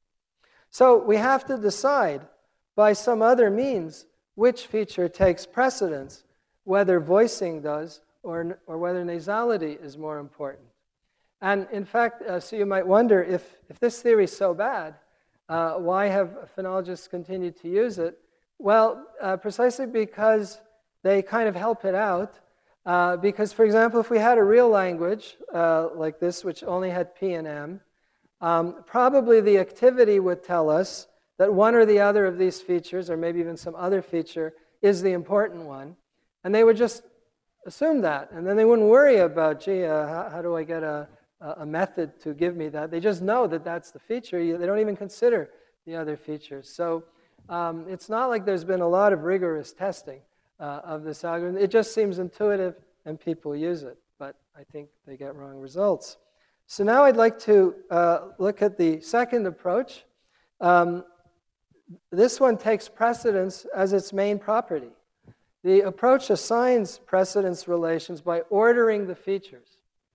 So we have to decide by some other means which feature takes precedence, whether voicing does or, or whether nasality is more important. And in fact, uh, so you might wonder, if, if this theory is so bad, uh, why have phonologists continued to use it? Well, uh, precisely because they kind of help it out. Uh, because, for example, if we had a real language uh, like this, which only had P and M, um, probably the activity would tell us that one or the other of these features, or maybe even some other feature, is the important one. And they would just assume that. And then they wouldn't worry about, gee, uh, how, how do I get a, a method to give me that? They just know that that's the feature. They don't even consider the other features. So um, it's not like there's been a lot of rigorous testing uh, of this algorithm. It just seems intuitive and people use it. But I think they get wrong results. So now I'd like to uh, look at the second approach. Um, this one takes precedence as its main property. The approach assigns precedence relations by ordering the features.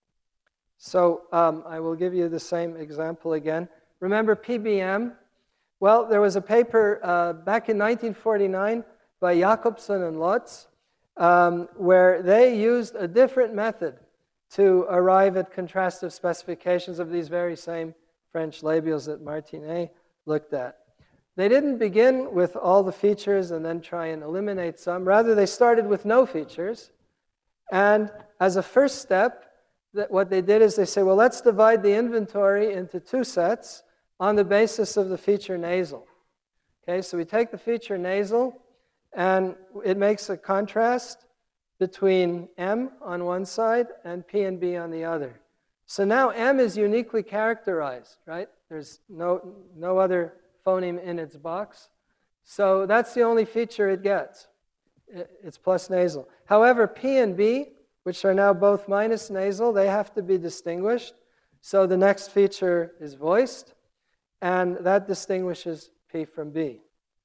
So um, I will give you the same example again. Remember P B M? Well, there was a paper uh, back in nineteen forty-nine by Jacobson and Lotz um, where they used a different method to arrive at contrastive specifications of these very same French labials that Martinet looked at. They didn't begin with all the features and then try and eliminate some. Rather, they started with no features. And as a first step, that what they did is they say, well, let's divide the inventory into two sets on the basis of the feature nasal. Okay, so we take the feature nasal, and it makes a contrast between M on one side and P and B on the other. So now M is uniquely characterized, right? There's no, no other phoneme in its box. So that's the only feature it gets. It's plus nasal. However, P and B, which are now both minus nasal, they have to be distinguished. So the next feature is voiced, and that distinguishes P from B.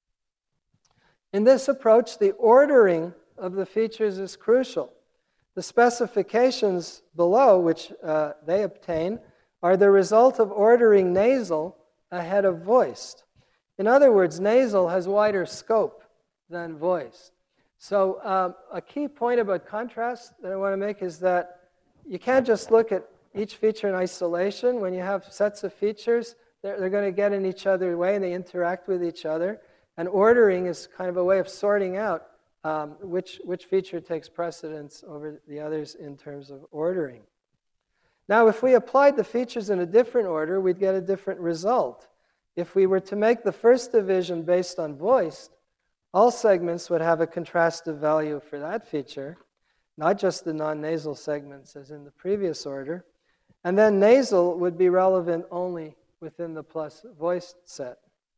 In this approach, the ordering of the features is crucial. The specifications below, which uh, they obtain, are the result of ordering nasal ahead of voiced. In other words, nasal has wider scope than voiced. So um, a key point about contrast that I want to make is that you can't just look at each feature in isolation. When you have sets of features, they're, they're going to get in each other's way and they interact with each other. And ordering is kind of a way of sorting out um, which, which feature takes precedence over the others in terms of ordering. Now, if we applied the features in a different order, we'd get a different result. If we were to make the first division based on voiced, all segments would have a contrastive value for that feature, not just the non-nasal segments as in the previous order. And then nasal would be relevant only within the plus voiced set.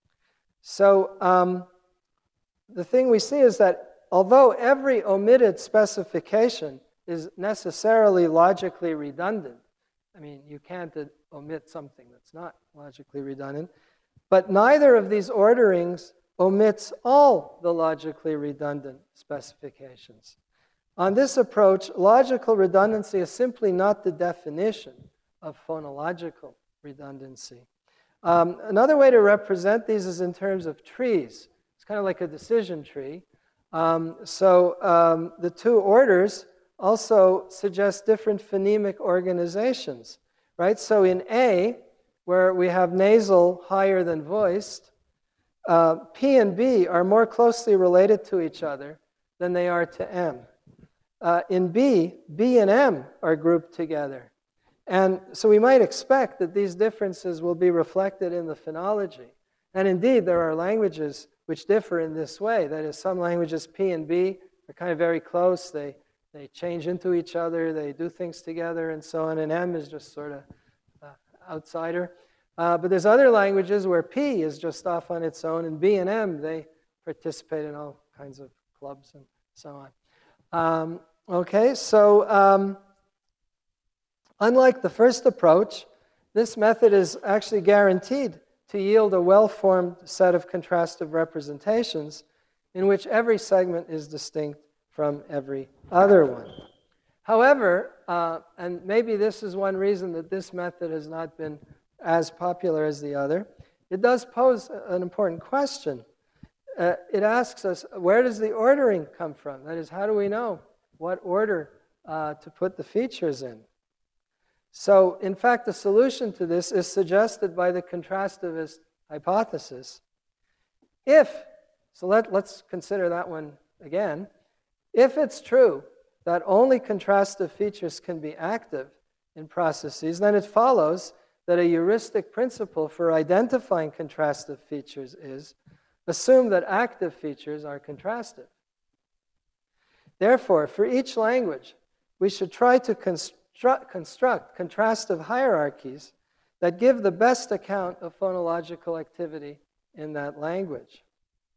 So um, the thing we see is that although every omitted specification is necessarily logically redundant, I mean, you can't omit something that's not logically redundant, but neither of these orderings omits all the logically redundant specifications. On this approach, logical redundancy is simply not the definition of phonological redundancy. Um, another way to represent these is in terms of trees. It's kind of like a decision tree. Um, so um, the two orders also suggest different phonemic organizations, right? So in A, where we have nasal higher than voiced, uh, P and B are more closely related to each other than they are to M. Uh, in B, B and M are grouped together. And so we might expect that these differences will be reflected in the phonology. And indeed, there are languages which differ in this way. That is, some languages, P and B, are kind of very close. They, they change into each other. They do things together and so on. And M is just sort of uh, outsider. Uh, but there's other languages where P is just off on its own, and B and M, they participate in all kinds of clubs and so on. Um, okay, so um, unlike the first approach, this method is actually guaranteed to yield a well-formed set of contrastive representations in which every segment is distinct from every other one. However, uh, and maybe this is one reason that this method has not been as popular as the other, it does pose an important question. Uh, it asks us, where does the ordering come from? That is, how do we know what order uh, to put the features in? So, in fact, the solution to this is suggested by the contrastivist hypothesis. If, so let, let's consider that one again. If it's true that only contrastive features can be active in processes, then it follows that a heuristic principle for identifying contrastive features is assume that active features are contrastive. Therefore, for each language, we should try to construct, construct contrastive hierarchies that give the best account of phonological activity in that language.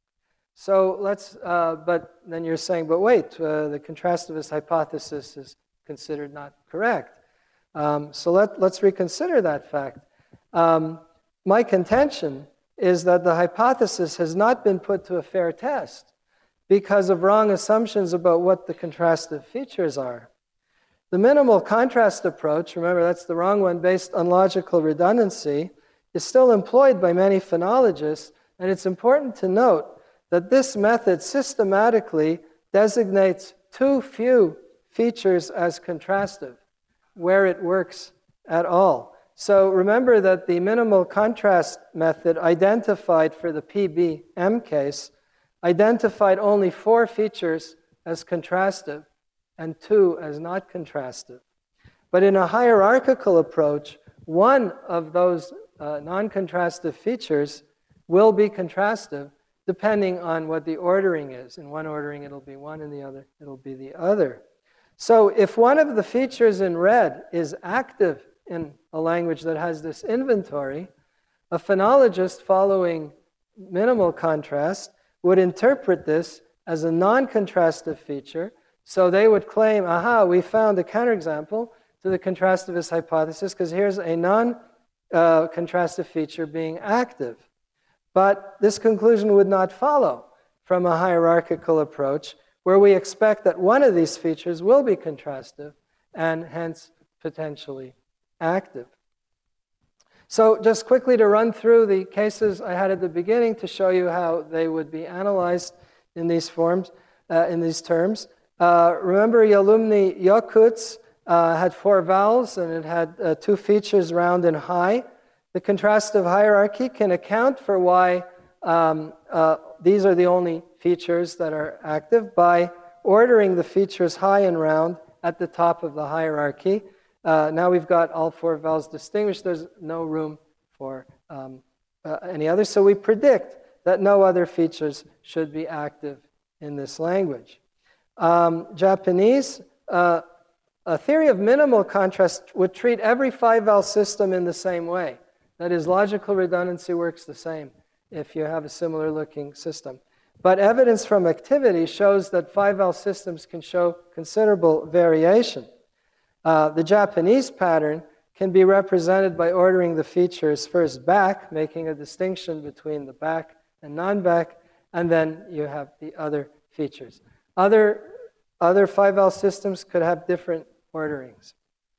So let's, uh, but then you're saying, but wait, uh, the contrastivist hypothesis is considered not correct. Um, so let, let's reconsider that fact. Um, my contention is that the hypothesis has not been put to a fair test because of wrong assumptions about what the contrastive features are. The minimal contrast approach, remember that's the wrong one based on logical redundancy, is still employed by many phonologists, and it's important to note that this method systematically designates too few features as contrastive. where it works at all. So remember that the minimal contrast method identified for the P B M case, identified only four features as contrastive and two as not contrastive. But in a hierarchical approach, one of those uh, non-contrastive features will be contrastive depending on what the ordering is. In one ordering it'll be one, in the other it'll be the other. So if one of the features in red is active in a language that has this inventory, a phonologist following minimal contrast would interpret this as a non-contrastive feature. So they would claim, aha, we found a counterexample to the contrastivist hypothesis because here's a non-contrastive uh, feature being active. But this conclusion would not follow from a hierarchical approach where we expect that one of these features will be contrastive and hence potentially active. So just quickly to run through the cases I had at the beginning to show you how they would be analyzed in these forms, uh, in these terms. Uh, remember Yalumni Yakutsk uh, had four vowels and it had uh, two features, round and high. The contrastive hierarchy can account for why um, uh, these are the only features that are active by ordering the features high and round at the top of the hierarchy. Uh, now we've got all four vowels distinguished. There's no room for um, uh, any others. So we predict that no other features should be active in this language. Um, Japanese, uh, a theory of minimal contrast would treat every five-vowel system in the same way. That is, logical redundancy works the same if you have a similar looking system. But evidence from activity shows that five-vowel systems can show considerable variation. Uh, the Japanese pattern can be represented by ordering the features first back, making a distinction between the back and non-back, and then you have the other features. Other, other five-vowel systems could have different orderings.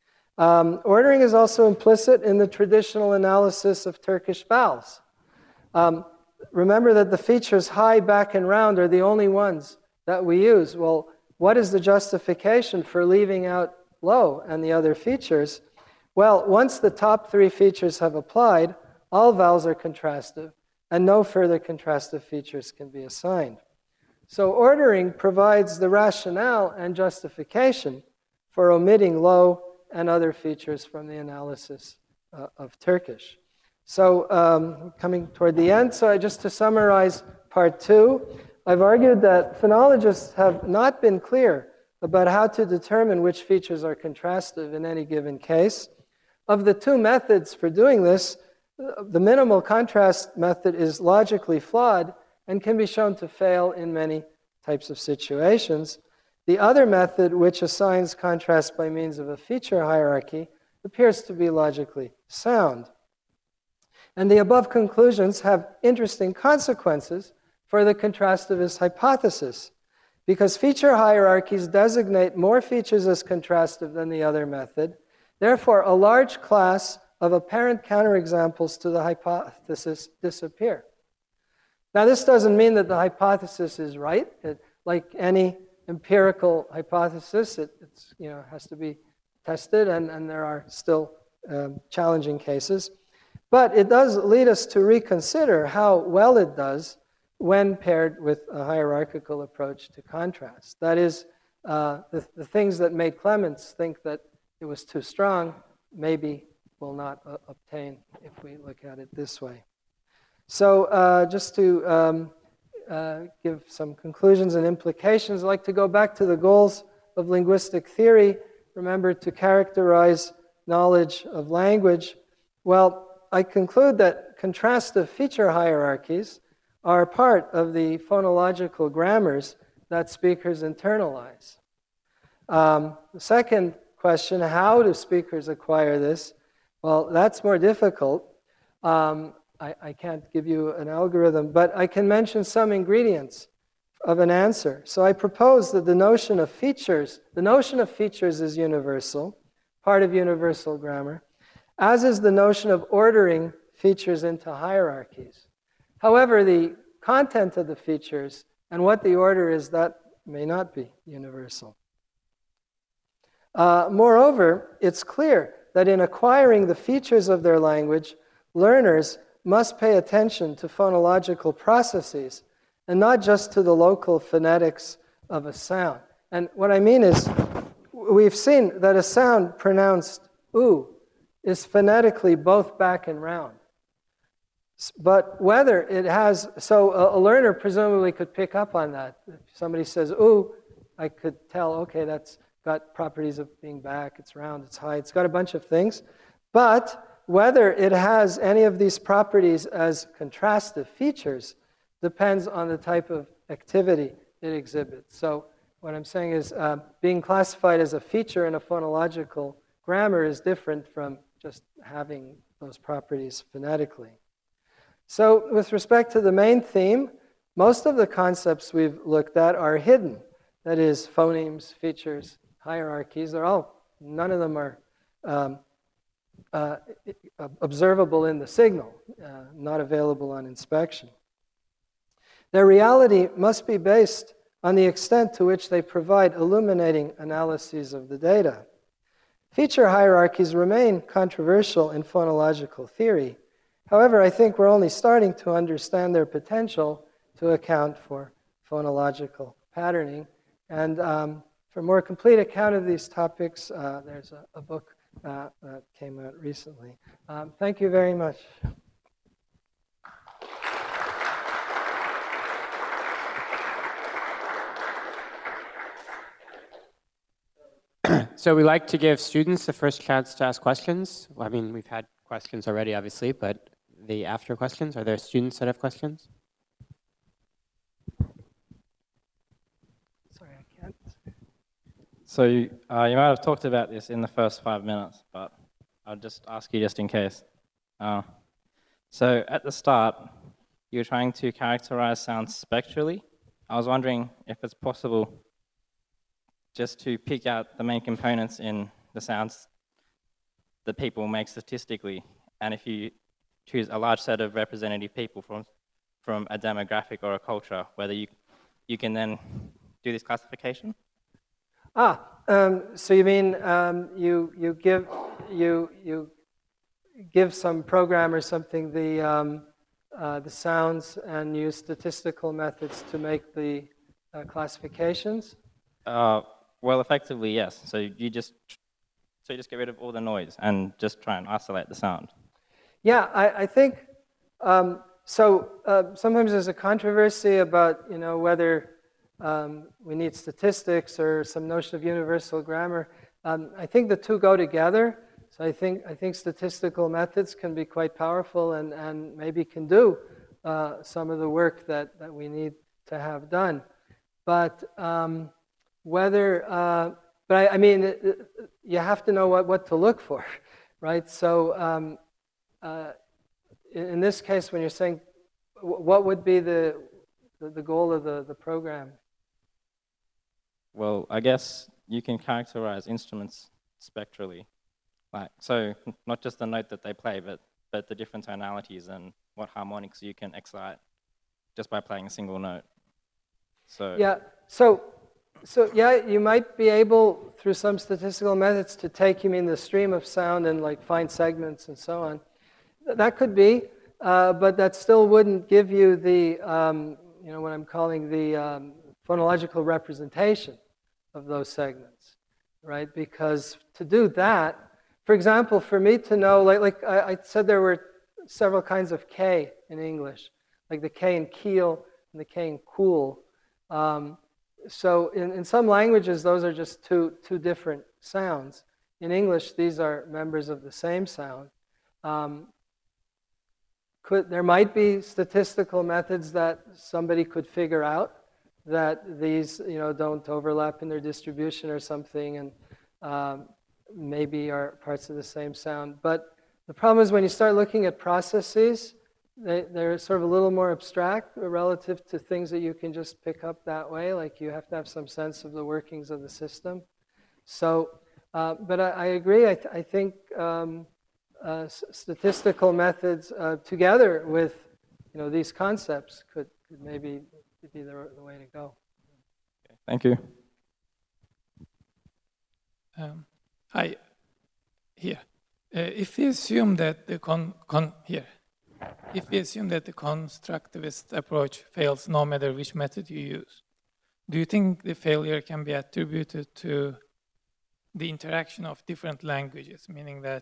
Um, ordering is also implicit in the traditional analysis of Turkish vowels. Um, remember that the features high, back, and round are the only ones that we use. Well, what is the justification for leaving out low and the other features? Well, once the top three features have applied, all vowels are contrastive, and no further contrastive features can be assigned. So ordering provides the rationale and justification for omitting low and other features from the analysis uh, of Turkish. So um, coming toward the end, so I, just to summarize part two, I've argued that phonologists have not been clear about how to determine which features are contrastive in any given case. Of the two methods for doing this, the minimal contrast method is logically flawed and can be shown to fail in many types of situations. The other method, which assigns contrast by means of a feature hierarchy, appears to be logically sound. And the above conclusions have interesting consequences for the contrastivist hypothesis, because feature hierarchies designate more features as contrastive than the other method. Therefore, a large class of apparent counterexamples to the hypothesis disappear. Now, this doesn't mean that the hypothesis is right. It, like any empirical hypothesis, it it's, you know, has to be tested, and, and there are still um, challenging cases. But it does lead us to reconsider how well it does when paired with a hierarchical approach to contrast. That is, uh, the, the things that made Clements think that it was too strong maybe will not uh, obtain if we look at it this way. So uh, just to um, uh, give some conclusions and implications, I'd like to go back to the goals of linguistic theory. Remember, to characterize knowledge of language. Well, I conclude that contrastive feature hierarchies are part of the phonological grammars that speakers internalize. Um, the second question, how do speakers acquire this? Well, that's more difficult. Um, I, I can't give you an algorithm, but I can mention some ingredients of an answer. So I propose that the notion of features, the notion of features is universal, part of universal grammar, as is the notion of ordering features into hierarchies. However, the content of the features and what the order is, that may not be universal. Uh, moreover, it's clear that in acquiring the features of their language, learners must pay attention to phonological processes and not just to the local phonetics of a sound. And what I mean is, we've seen that a sound pronounced oo is phonetically both back and round. But whether it has, so a, a learner presumably could pick up on that. If somebody says ooh, I could tell, okay, that's got properties of being back, it's round, it's high, it's got a bunch of things. But whether it has any of these properties as contrastive features depends on the type of activity it exhibits. So what I'm saying is uh, being classified as a feature in a phonological grammar is different from just having those properties phonetically. So with respect to the main theme, most of the concepts we've looked at are hidden. That is, phonemes, features, hierarchies. They're all, none of them are um, uh, observable in the signal, uh, not available on inspection. Their reality must be based on the extent to which they provide illuminating analyses of the data. Feature hierarchies remain controversial in phonological theory. However, I think we're only starting to understand their potential to account for phonological patterning. And um, for a more complete account of these topics, uh, there's a, a book uh, that came out recently. Um, thank you very much. So we like to give students the first chance to ask questions. I mean, we've had questions already, obviously, but the after questions, are there students that have questions? Sorry, I can't. So you, uh, you might have talked about this in the first five minutes, but I'll just ask you just in case. Uh, so at the start, you were trying to characterize sounds spectrally. I was wondering if it's possible just to pick out the main components in the sounds that people make statistically, and if you choose a large set of representative people from, from a demographic or a culture, whether you, you can then do this classification? Ah, um, so you mean um, you you give you you give some programmer something the um, uh, the sounds and use statistical methods to make the uh, classifications? Uh, well, effectively, yes. So you just so you just get rid of all the noise and just try and isolate the sound. Yeah, I, I think um, so. Uh, sometimes there's a controversy about you know whether um, we need statistics or some notion of universal grammar. Um, I think the two go together. So I think I think statistical methods can be quite powerful and and maybe can do uh, some of the work that that we need to have done. But um, whether, uh, but I, I mean, it, it, you have to know what what to look for, right? So. Um, Uh, in, in this case, when you're saying, what would be the, the, the goal of the, the program? Well, I guess you can characterize instruments spectrally. Like, so not just the note that they play, but, but the different tonalities and what harmonics you can excite just by playing a single note. So Yeah, so, so yeah, you might be able, through some statistical methods, to take, you mean, the stream of sound and like find segments and so on. That could be, uh, but that still wouldn't give you the, um, you know, what I'm calling the um, phonological representation of those segments, right? Because to do that, for example, for me to know, like, like I, I said there were several kinds of K in English, like the K in keel and the K in cool. Um, so in, in some languages, those are just two, two different sounds. In English, these are members of the same sound. Um, Could, there might be statistical methods that somebody could figure out that these, you know, don't overlap in their distribution or something, and um, maybe are parts of the same sound. But the problem is when you start looking at processes, they, they're sort of a little more abstract relative to things that you can just pick up that way. Like you have to have some sense of the workings of the system. So, uh, but I, I agree. I, th I think. Um, Uh, statistical methods uh, together with, you know, these concepts could, could maybe be the, the way to go. thank you. Um, hi, here. Uh, if we assume that the con, con here, if we assume that the constructivist approach fails no matter which method you use, do you think the failure can be attributed to the interaction of different languages, meaning that,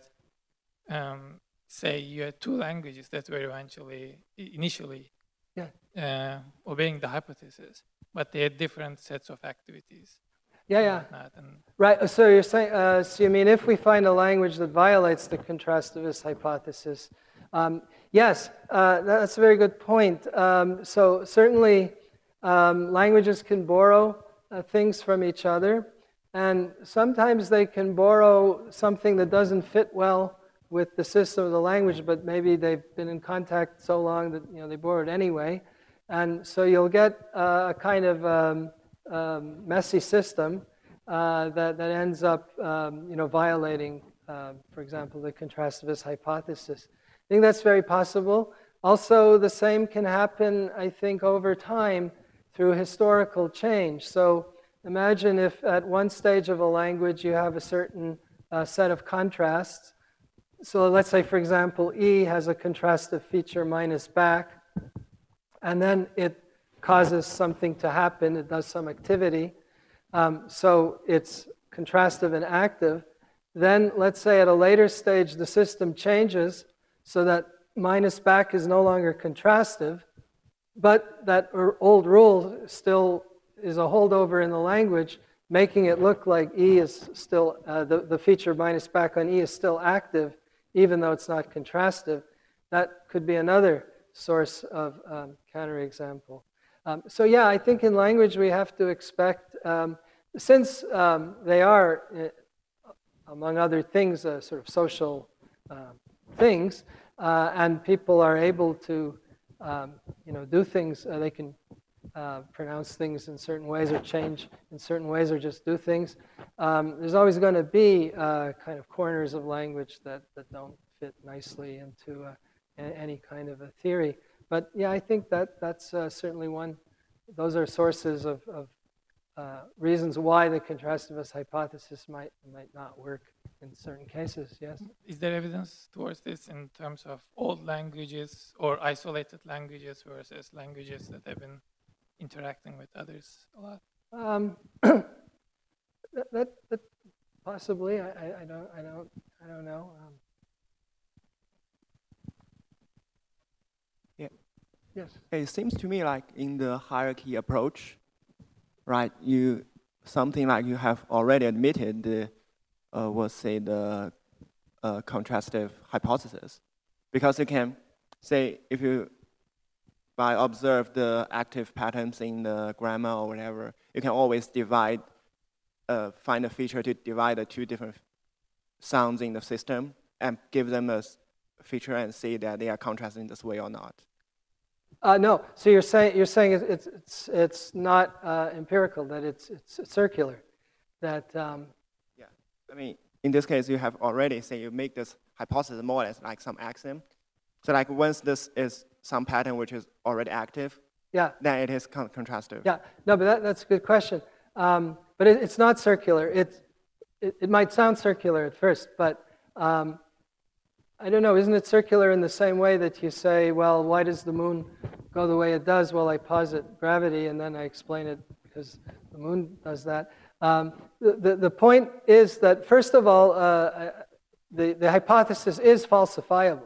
um, say, you had two languages that were eventually, initially, Yeah. uh, obeying the hypothesis, but they had different sets of activities? Yeah, and yeah. whatnot, and Right. So you're saying, uh, so you mean if we find a language that violates the contrastivist hypothesis? Um, yes, uh, that's a very good point. Um, so certainly, um, languages can borrow uh, things from each other, and sometimes they can borrow something that doesn't fit well with the system of the language, but maybe they've been in contact so long that you know they borrowed anyway, and so you'll get uh, a kind of um, um, messy system uh, that that ends up um, you know violating, uh, for example, the contrastivist hypothesis. I think that's very possible. Also, the same can happen, I think, over time through historical change. So imagine if at one stage of a language you have a certain uh, set of contrasts. So let's say, for example, E has a contrastive feature minus back, and then it causes something to happen, it does some activity. Um, so it's contrastive and active. Then let's say at a later stage the system changes so that minus back is no longer contrastive, but that old rule still is a holdover in the language, making it look like E is still, uh, the, the feature minus back on E is still active, even though it's not contrastive. That could be another source of um, counterexample. Um, so yeah, I think in language we have to expect, um, since um, they are, uh, among other things, uh, sort of social uh, things, uh, and people are able to, um, you know, do things. Uh, they can uh, pronounce things in certain ways, or change in certain ways, or just do things. Um, there's always going to be uh, kind of corners of language that that don't fit nicely into uh, any kind of a theory. But yeah, I think that that's uh, certainly one. Those are sources of, of uh, reasons why the contrastivist hypothesis might might not work in certain cases. Yes. is there evidence towards this in terms of old languages or isolated languages versus languages that have been interacting with others a lot? Um, that, that, that possibly. I, I, I don't. I don't. I don't know. Um, Yeah. yes. It seems to me like in the hierarchy approach, right? You something like you have already admitted the, uh, we'll say the uh, contrastive hypothesis, because you can say if you by observe the active patterns in the grammar or whatever, you can always divide, uh, find a feature to divide the two different sounds in the system and give them a feature and see that they are contrasting this way or not. Uh, no. So you're saying you're saying it's it's it's not uh, empirical. That it's it's circular. That um, yeah. I mean, in this case, you have already say you make this hypothesis more or less like some axiom. So like once this is some pattern which is already active, yeah. then it is con contrastive. Yeah. No, but that, that's a good question. Um, but it, it's not circular. It, it it might sound circular at first, but um, I don't know, isn't it circular in the same way that you say, well, why does the moon go the way it does? Well, I posit gravity, and then I explain it because the moon does that. Um, the, the, the point is that, first of all, uh, the, the hypothesis is falsifiable.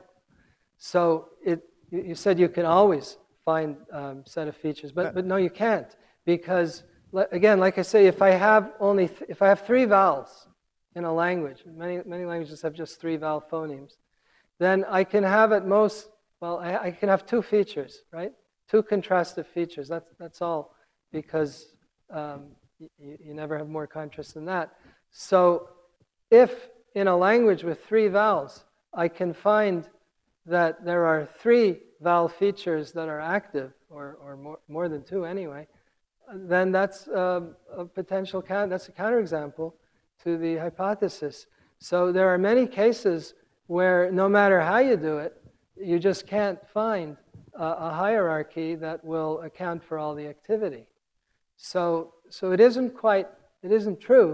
So it, you, you said you can always find um, set of features, but, but no, you can't. Because, again, like I say, if I have only, th if I have three vowels in a language, many, many languages have just three vowel phonemes, then I can have at most, well, I, I can have two features, right? Two contrastive features, that's, that's all, because um, you, you never have more contrast than that. So if in a language with three vowels, I can find that there are three vowel features that are active, or, or more, more than two anyway, then that's um, a potential, count, that's a counterexample to the hypothesis. So there are many cases where no matter how you do it, you just can't find a, a hierarchy that will account for all the activity. So, so it isn't quite, it isn't true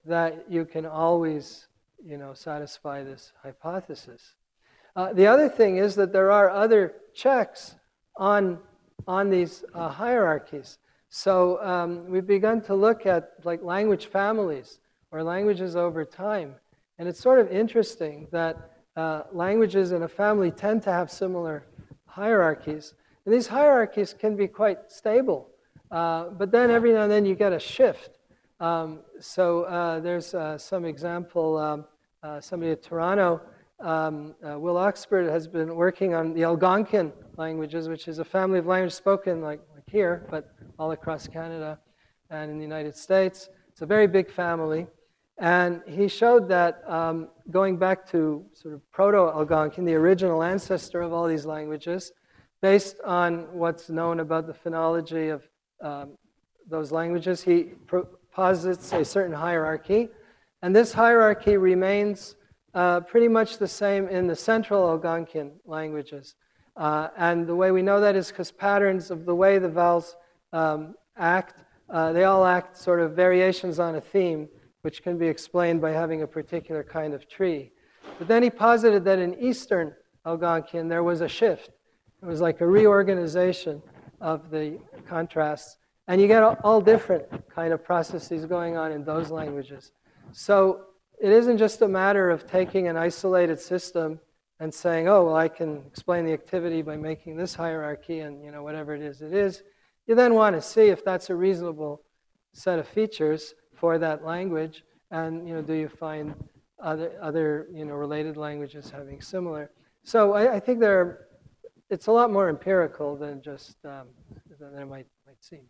that you can always, you know, satisfy this hypothesis. Uh, the other thing is that there are other checks on, on these uh, hierarchies. So um, we've begun to look at like language families or languages over time. And it's sort of interesting that uh, languages in a family tend to have similar hierarchies. And these hierarchies can be quite stable. Uh, but then every now and then you get a shift. Um, so uh, there's uh, some example, um, uh, somebody at Toronto, um, uh, Will Oxford, has been working on the Algonquin languages, which is a family of languages spoken like, like here, but all across Canada and in the United States. It's a very big family. And he showed that um, going back to sort of Proto-Algonquin, the original ancestor of all these languages, based on what's known about the phonology of um, those languages, he posits a certain hierarchy. And this hierarchy remains uh, pretty much the same in the Central Algonquin languages. Uh, and the way we know that is because patterns of the way the vowels um, act, uh, they all act sort of variations on a theme, which can be explained by having a particular kind of tree. But then he posited that in Eastern Algonquin there was a shift. It was like a reorganization of the contrasts. And you get all different kind of processes going on in those languages. So it isn't just a matter of taking an isolated system and saying, oh, well, I can explain the activity by making this hierarchy and, you know, whatever it is, it is. You then want to see if that's a reasonable set of features for that language, and, you know, do you find other, other you know, related languages having similar? So I, I think there are, it's a lot more empirical than just um, than it might, might seem.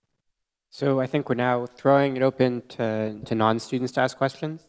So I think we're now throwing it open to, to non-students to ask questions.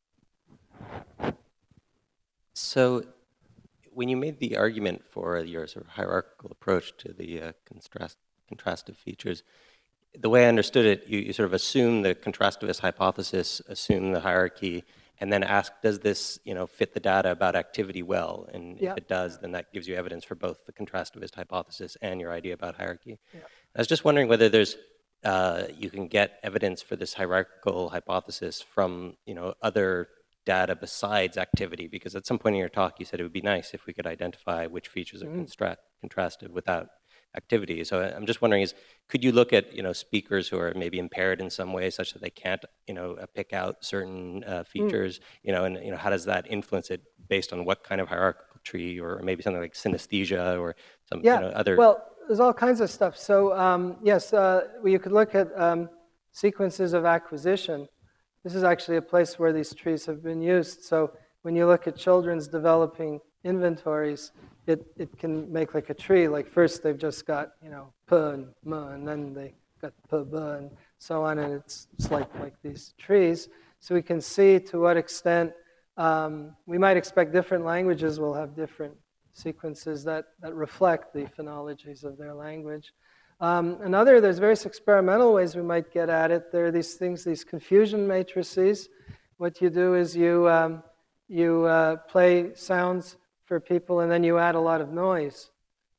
So when you made the argument for your sort of hierarchical approach to the uh, contrast, contrastive features, the way I understood it, you, you sort of assume the contrastivist hypothesis, assume the hierarchy, and then ask, does this, you know, fit the data about activity well? And yeah. if it does, then that gives you evidence for both the contrastivist hypothesis and your idea about hierarchy. Yeah. I was just wondering whether there's, uh, you can get evidence for this hierarchical hypothesis from, you know, other data besides activity, because at some point in your talk you said it would be nice if we could identify which features are Mm. constra- contrasted without activity. So I'm just wondering, is could you look at, you know, speakers who are maybe impaired in some way such that they can't, you know, uh, pick out certain uh, features, mm. you know, and, you know, how does that influence it based on what kind of hierarchical tree, or maybe something like synesthesia or some, yeah. you know, other... Well, there's all kinds of stuff. So um, yes, uh, you could look at um, sequences of acquisition. This is actually a place where these trees have been used. So when you look at children's developing inventories, It, it can make like a tree. Like first they've just got, you know, p and m, and then they got p, b, and so on, and it's, it's like, like these trees. So we can see to what extent um, we might expect different languages will have different sequences that, that reflect the phonologies of their language. Um, another, there's various experimental ways we might get at it. There are these things, these confusion matrices. What you do is you, um, you uh, play sounds for people, and then you add a lot of noise.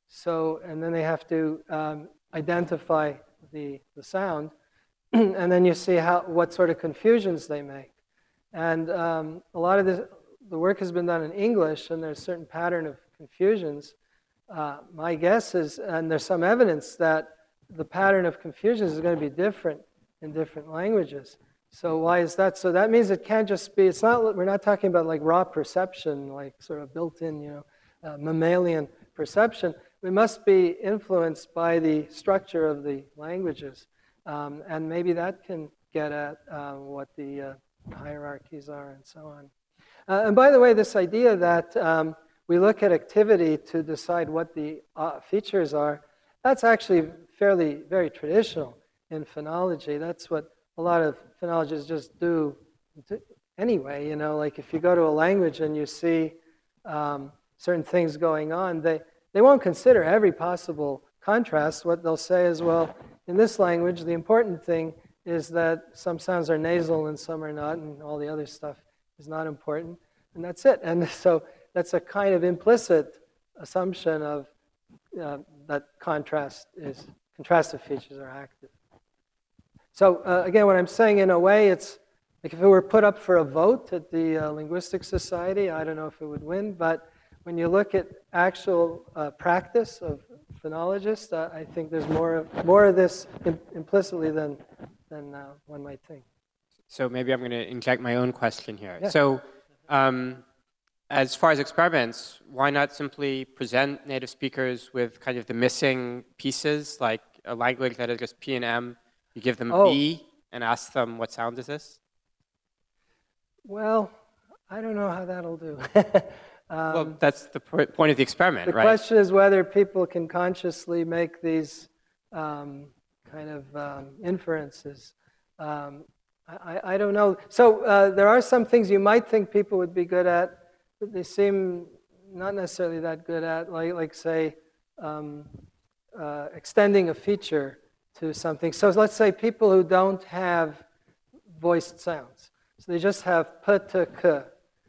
So, and then they have to um, identify the, the sound, and then you see how, what sort of confusions they make. And um, a lot of this, the work has been done in English, and there's a certain pattern of confusions. Uh, my guess is, and there's some evidence that the pattern of confusions is going to be different in different languages. So why is that? So that means it can't just be, it's not, we're not talking about like raw perception, like sort of built-in, you know, uh, mammalian perception. We must be influenced by the structure of the languages. Um, and maybe that can get at uh, what the uh, hierarchies are and so on. Uh, and by the way, this idea that um, we look at activity to decide what the uh, features are, that's actually fairly, very traditional in phonology. That's what a lot of phonologists just do anyway. You know, like if you go to a language and you see um, certain things going on, they, they won't consider every possible contrast. What they'll say is, well, in this language, the important thing is that some sounds are nasal and some are not, and all the other stuff is not important, and that's it. And so that's a kind of implicit assumption of uh, that contrast is, contrastive features are active. So uh, again, what I'm saying in a way, it's Like if it were put up for a vote at the uh, Linguistic Society, I don't know if it would win, but when you look at actual uh, practice of phonologists, uh, I think there's more of, more of this im- implicitly than, than uh, one might think. So maybe I'm going to inject my own question here. Yeah. So um, as far as experiments, why not simply present native speakers with kind of the missing pieces, like a language that is just P and M, you give them Oh. B and ask them what sound is this? Well, I don't know how that'll do. um, Well, that's the po- point of the experiment, the right? question is whether people can consciously make these um, kind of um, inferences. Um, I, I don't know. So uh, there are some things you might think people would be good at, but they seem not necessarily that good at, like, like say, um, uh, extending a feature to something. So let's say people who don't have voiced sounds. So they just have p to k.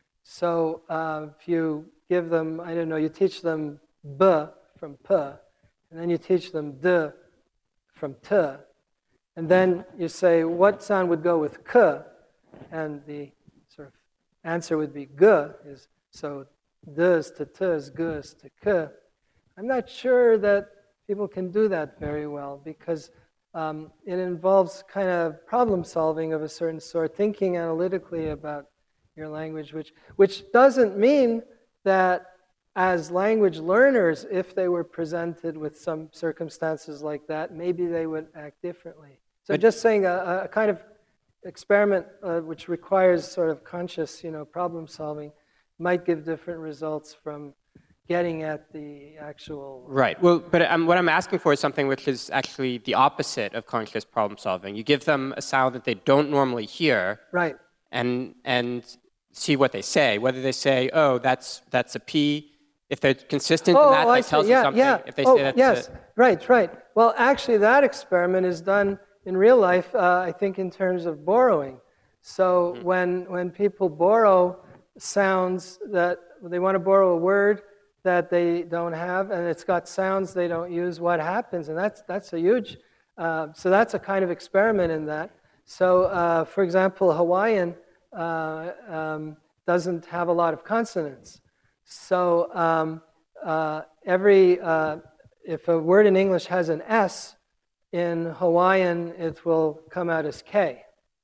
So uh, if you give them, I don't know, you teach them b from p, and then you teach them d from t, and then you say, what sound would go with k? And the sort of answer would be g. Is, so d is to t is g is to k. I'm not sure that people can do that very well because um, it involves kind of problem solving of a certain sort, thinking analytically about your language, which, which doesn't mean that as language learners, if they were presented with some circumstances like that, maybe they would act differently. So But- just saying a, a kind of experiment uh, which requires sort of conscious, you know, problem solving might give different results from getting at the actual... Right. Well, but um, what I'm asking for is something which is actually the opposite of conscious problem solving. You give them a sound that they don't normally hear, Right. and and see what they say. Whether they say, "Oh, that's that's a P," if they're consistent in that, I that see. tells yeah, you something. Yeah. If they oh, say that's yes, a, right, right. Well, actually, that experiment is done in real life, uh, I think, in terms of borrowing. So Mm-hmm. when when people borrow sounds that they want to borrow a word that they don't have, and it's got sounds they don't use, what happens? And that's that's a huge. Uh, so that's a kind of experiment in that. So, uh, for example, Hawaiian uh, um, doesn't have a lot of consonants. So um, uh, every uh, if a word in English has an S, in Hawaiian it will come out as K.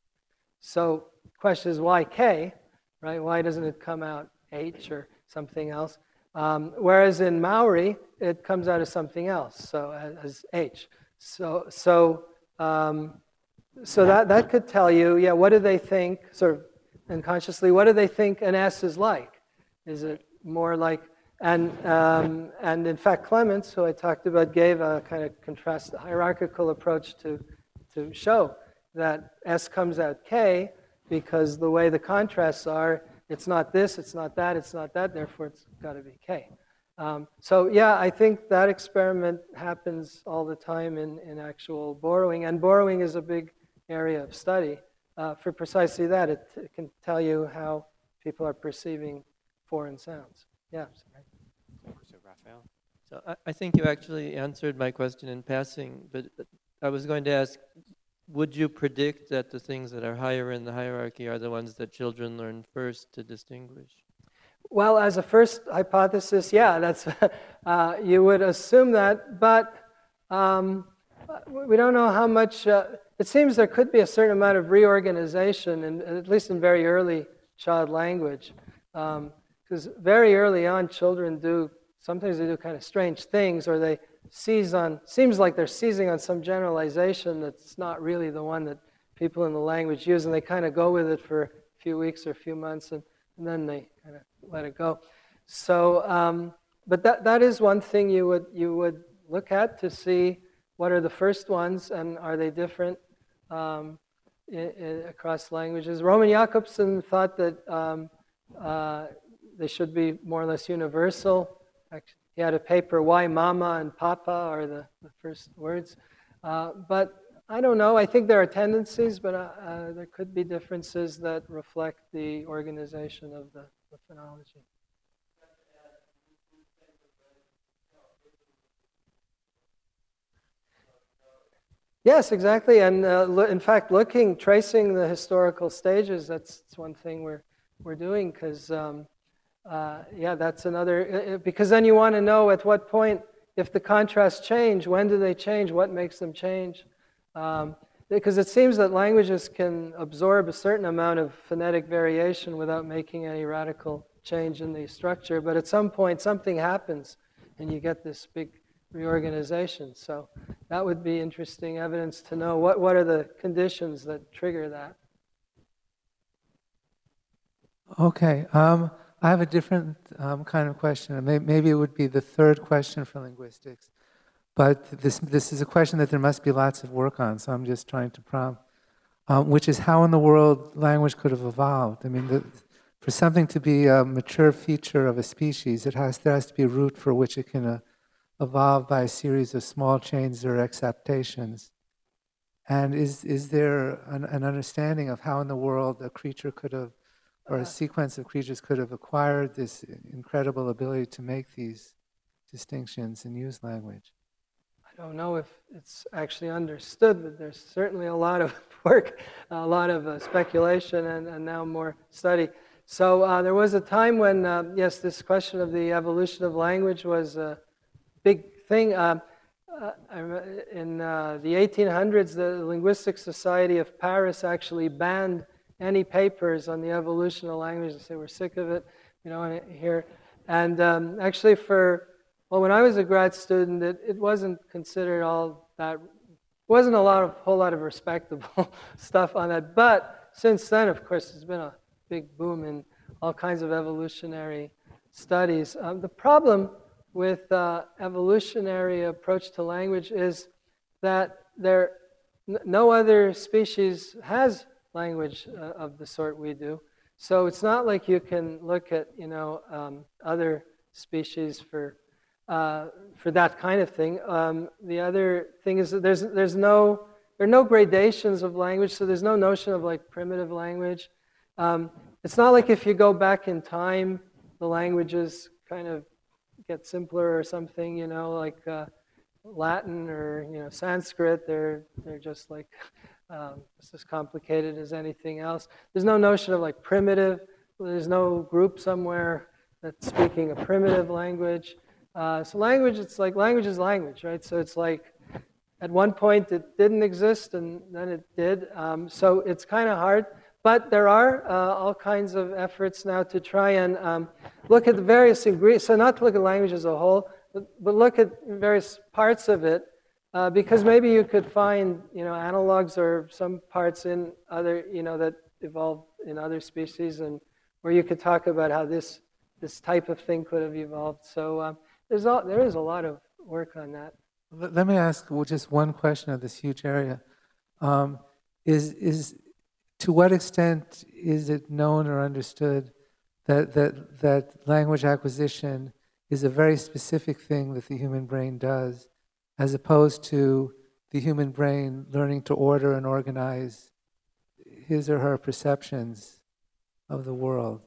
So the question is why K, right? Why doesn't it come out H or something else? Um, whereas in Maori it comes out as something else, so as, as H. So so um, so that that could tell you, yeah, what do they think, sort of unconsciously, what do they think an S is like? Is it more like, and, um, and in fact, Clements, who I talked about, gave a kind of contrast, hierarchical approach to, to show that S comes out K because the way the contrasts are, it's not this, it's not that, it's not that, therefore it's got to be K. Um, so yeah, I think that experiment happens all the time in, in actual borrowing, and borrowing is a big area of study uh, for precisely that. It, it can tell you how people are perceiving foreign sounds. Yeah. Sorry. so Raphael. So I, I think you actually answered my question in passing, but I was going to ask, would you predict that the things that are higher in the hierarchy are the ones that children learn first to distinguish? Well, as a first hypothesis, yeah, that's uh, you would assume that, but um, we don't know how much. Uh, it seems there could be a certain amount of reorganization, in, at least in very early child language, because um, very early on, children do sometimes they do kind of strange things, or they seize on. Seems like they're seizing on some generalization that's not really the one that people in the language use, and they kind of go with it for a few weeks or a few months, and, and then they kind of let it go. So, um, but that that is one thing you would you would look at to see what are the first ones and are they different um, in, in, across languages. Roman Jakobson thought that um, uh, they should be more or less universal. Actually, he had a paper, Why Mama and Papa are the, the first words. Uh, but I don't know. I think there are tendencies, but uh, uh, there could be differences that reflect the organization of the, the phonology. Yes, exactly. And uh, lo- in fact, looking, tracing the historical stages, that's, that's one thing we're, we're doing because, um, uh, yeah, that's another, uh, because then you want to know at what point, if the contrasts change, when do they change, what makes them change? Um, because it seems that languages can absorb a certain amount of phonetic variation without making any radical change in the structure, but at some point something happens and you get this big reorganization. So that would be interesting evidence to know what, what are the conditions that trigger that. Okay, um, I have a different um, kind of question. May- Maybe it would be the third question for linguistics, but this this is a question that there must be lots of work on. So I'm just trying to prompt, um, which is how in the world language could have evolved. I mean, the, for something to be a mature feature of a species, it has there has to be a root for which it can uh, evolve by a series of small changes or acceptations. And is is there an, an understanding of how in the world a creature could have, or a sequence of creatures could have acquired this incredible ability to make these distinctions and use language? I don't know if it's actually understood, but there's certainly a lot of work, a lot of uh, speculation, and, and now more study. So uh, there was a time when, uh, yes, this question of the evolution of language was a big thing. Um, uh, in uh, the eighteen hundreds, the Linguistic Society of Paris actually banned any papers on the evolution of language. They say we're sick of it, you know, and here. And um, actually for, well, when I was a grad student, it, it wasn't considered all that, wasn't a lot of, whole lot of respectable stuff on that. But since then, of course, there's been a big boom in all kinds of evolutionary studies. Um, the problem with uh, evolutionary approach to language is that there, n- no other species has language uh, of the sort we do. So it's not like you can look at, you know, um, other species for uh, for that kind of thing. Um, the other thing is that there's there's no there are no gradations of language, so there's no notion of like primitive language. Um, it's not like if you go back in time, the languages kind of get simpler or something, you know, like uh, Latin or, you know, Sanskrit. They're they're just like um, it's as complicated as anything else. There's no notion of like primitive. There's no group somewhere that's speaking a primitive language. Uh, so language, it's like language is language, right? So it's like at one point it didn't exist and then it did. Um, so it's kind of hard. But there are uh, all kinds of efforts now to try and um, look at the various ingredients. So not to look at language as a whole, but, but look at various parts of it, uh, because maybe you could find, you know, analogs or some parts in other, you know, that evolved in other species, and where you could talk about how this this type of thing could have evolved. So um, there's all, there is a lot of work on that. Let let me ask just one question of this huge area. Um, is is to what extent is it known or understood that, that, that language acquisition is a very specific thing that the human brain does, as opposed to the human brain learning to order and organize his or her perceptions of the world?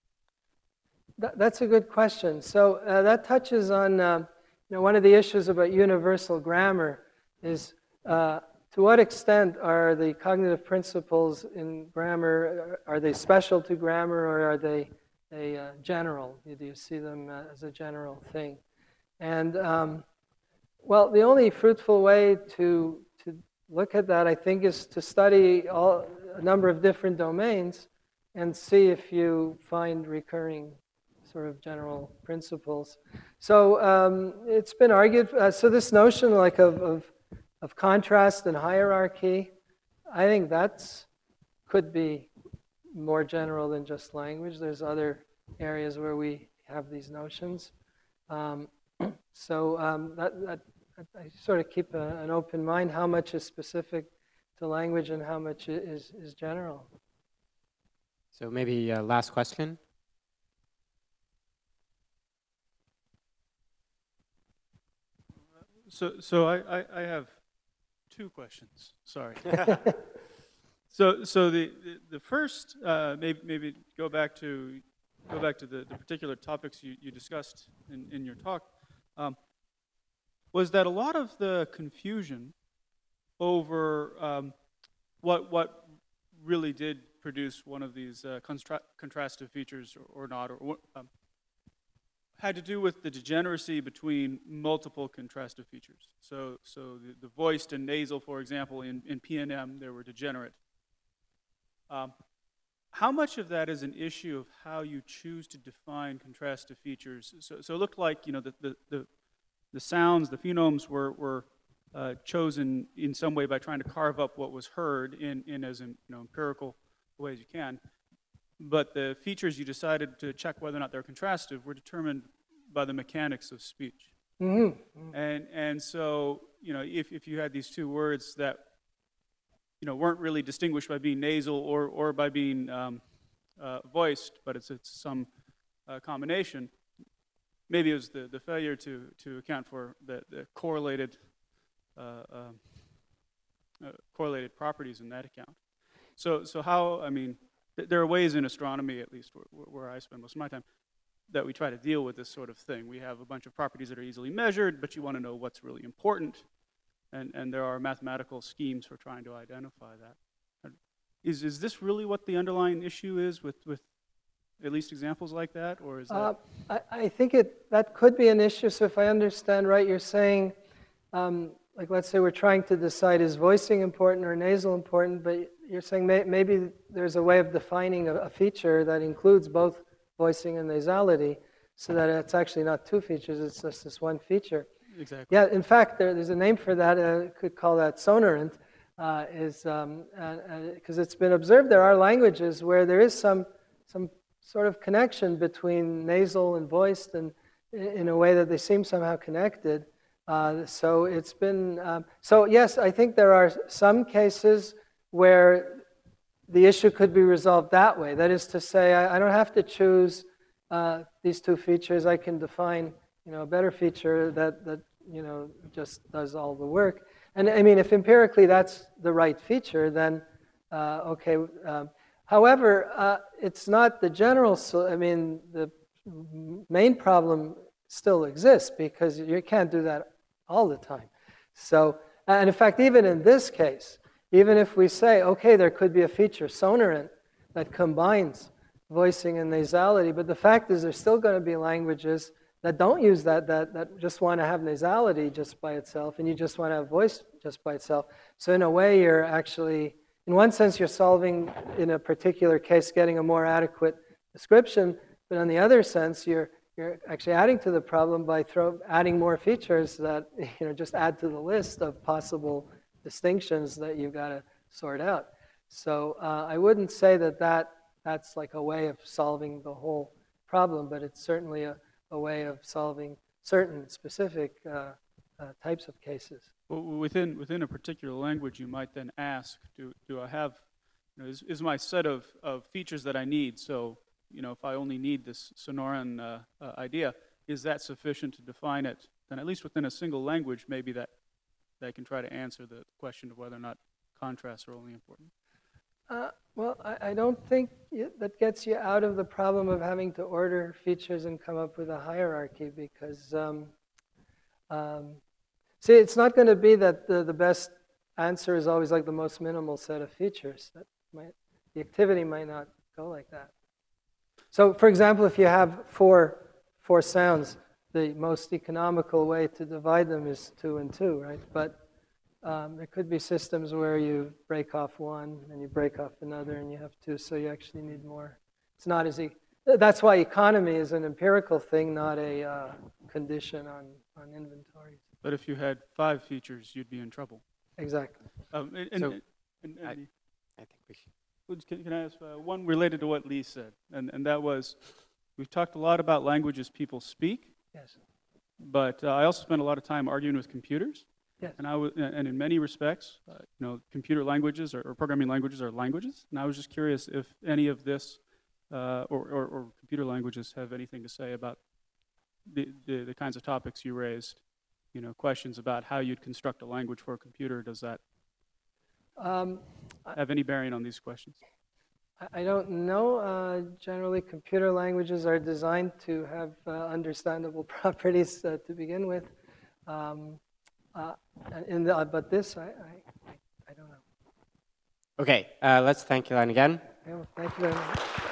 That, that's a good question. So uh, that touches on, uh, you know, one of the issues about universal grammar is uh, to what extent are the cognitive principles in grammar, are they special to grammar, or are they, they uh, general? Do you see them uh, as a general thing? And, um, well, the only fruitful way to, to look at that, I think, is to study all, a number of different domains and see if you find recurring sort of general principles. So um, it's been argued, uh, so this notion like of, of of contrast and hierarchy, I think that's could be more general than just language. There's other areas where we have these notions. Um, so um, that, that, I sort of keep a, an open mind how much is specific to language and how much is, is general. So maybe uh, last question. So, so I, I, I have two questions. Sorry. so, so the, the, the first, uh, maybe, maybe go back to go back to the, the particular topics you, you discussed in, in your talk, um, was that a lot of the confusion over um, what what really did produce one of these uh, constra contrastive features or, or not, or what um, had to do with the degeneracy between multiple contrastive features. So, so the, the voiced and nasal, for example, in, in P N M, they were degenerate. Um, how much of that is an issue of how you choose to define contrastive features? So, so it looked like, you know, the, the, the, the sounds, the phonemes were, were uh, chosen in some way by trying to carve up what was heard in, in as in, you know, empirical way as you can. But the features you decided to check whether or not they're contrastive were determined by the mechanics of speech. Mm-hmm. And, and so, you know, if, if you had these two words that, you know, weren't really distinguished by being nasal or, or by being um, uh, voiced, but it's, it's some uh, combination, maybe it was the, the failure to, to account for the, the correlated, uh, um, uh, correlated properties in that account. So, so how, I mean, th there are ways in astronomy, at least where, where I spend most of my time, that we try to deal with this sort of thing. We have a bunch of properties that are easily measured, but you want to know what's really important. And, and there are mathematical schemes for trying to identify that. Is, is this really what the underlying issue is with, with at least examples like that? Or is that? Uh, I, I think it, that could be an issue. So if I understand right, you're saying, um, like let's say we're trying to decide is voicing important or nasal important, but you're saying may, maybe there's a way of defining a, a feature that includes both voicing and nasality, so that it's actually not two features, it's just this one feature. Exactly. Yeah, in fact, there, there's a name for that, uh, could call that sonorant, uh, is, um, because it's been observed there are languages where there is some, some sort of connection between nasal and voiced, and in a way that they seem somehow connected. Uh, so it's been, um, so yes, I think there are some cases where the issue could be resolved that way. That is to say, I, I don't have to choose uh, these two features. I can define, you know, a better feature that, that, you know, just does all the work. And I mean, if empirically that's the right feature, then uh, okay. Um, however, uh, it's not the general, so, I mean, the main problem still exists because you can't do that all the time. So, and in fact, even in this case, even if we say, okay, there could be a feature, sonorant, that combines voicing and nasality, but the fact is there's still going to be languages that don't use that, that, that just want to have nasality just by itself, and you just want to have voice just by itself. So in a way, you're actually, in one sense, you're solving, in a particular case, getting a more adequate description, but in the other sense, you're, you're actually adding to the problem by throw, adding more features that, you know, just add to the list of possible distinctions that you've got to sort out. So uh, I wouldn't say that, that that's like a way of solving the whole problem, but it's certainly a, a way of solving certain specific uh, uh, types of cases. Well, within, within a particular language, you might then ask, do, do I have, you know, is, is my set of, of features that I need, so, you know, if I only need this sonorant uh, uh, idea, is that sufficient to define it? Then at least within a single language, maybe that that can try to answer the question of whether or not contrasts are only important. Uh, well, I, I don't think you, that gets you out of the problem of having to order features and come up with a hierarchy, because, um, um, see, it's not going to be that the, the best answer is always like the most minimal set of features. That might, the activity might not go like that. So, for example, if you have four, four sounds, the most economical way to divide them is two and two, right? But um, there could be systems where you break off one and you break off another and you have two, so you actually need more. It's not as e that's why economy is an empirical thing, not a uh, condition on, on inventories. But if you had five features, you'd be in trouble. Exactly. Um, and, and, So, and, and, I, and I think we should. can, can I ask uh, one related to what Lee said? And, and that was, we've talked a lot about languages people speak. Yes. But uh, I also spent a lot of time arguing with computers. Yes. And I w and in many respects, uh, you know, computer languages or, or programming languages are languages. And I was just curious if any of this uh, or, or, or computer languages have anything to say about the, the, the kinds of topics you raised. You know, questions about how you'd construct a language for a computer. Does that Um, have any bearing on these questions? I don't know. Uh, generally, computer languages are designed to have uh, understandable properties uh, to begin with. Um, uh, in the, but this, I, I, I Okay, uh, let's thank Ilan again. Yeah, well, thank you very much.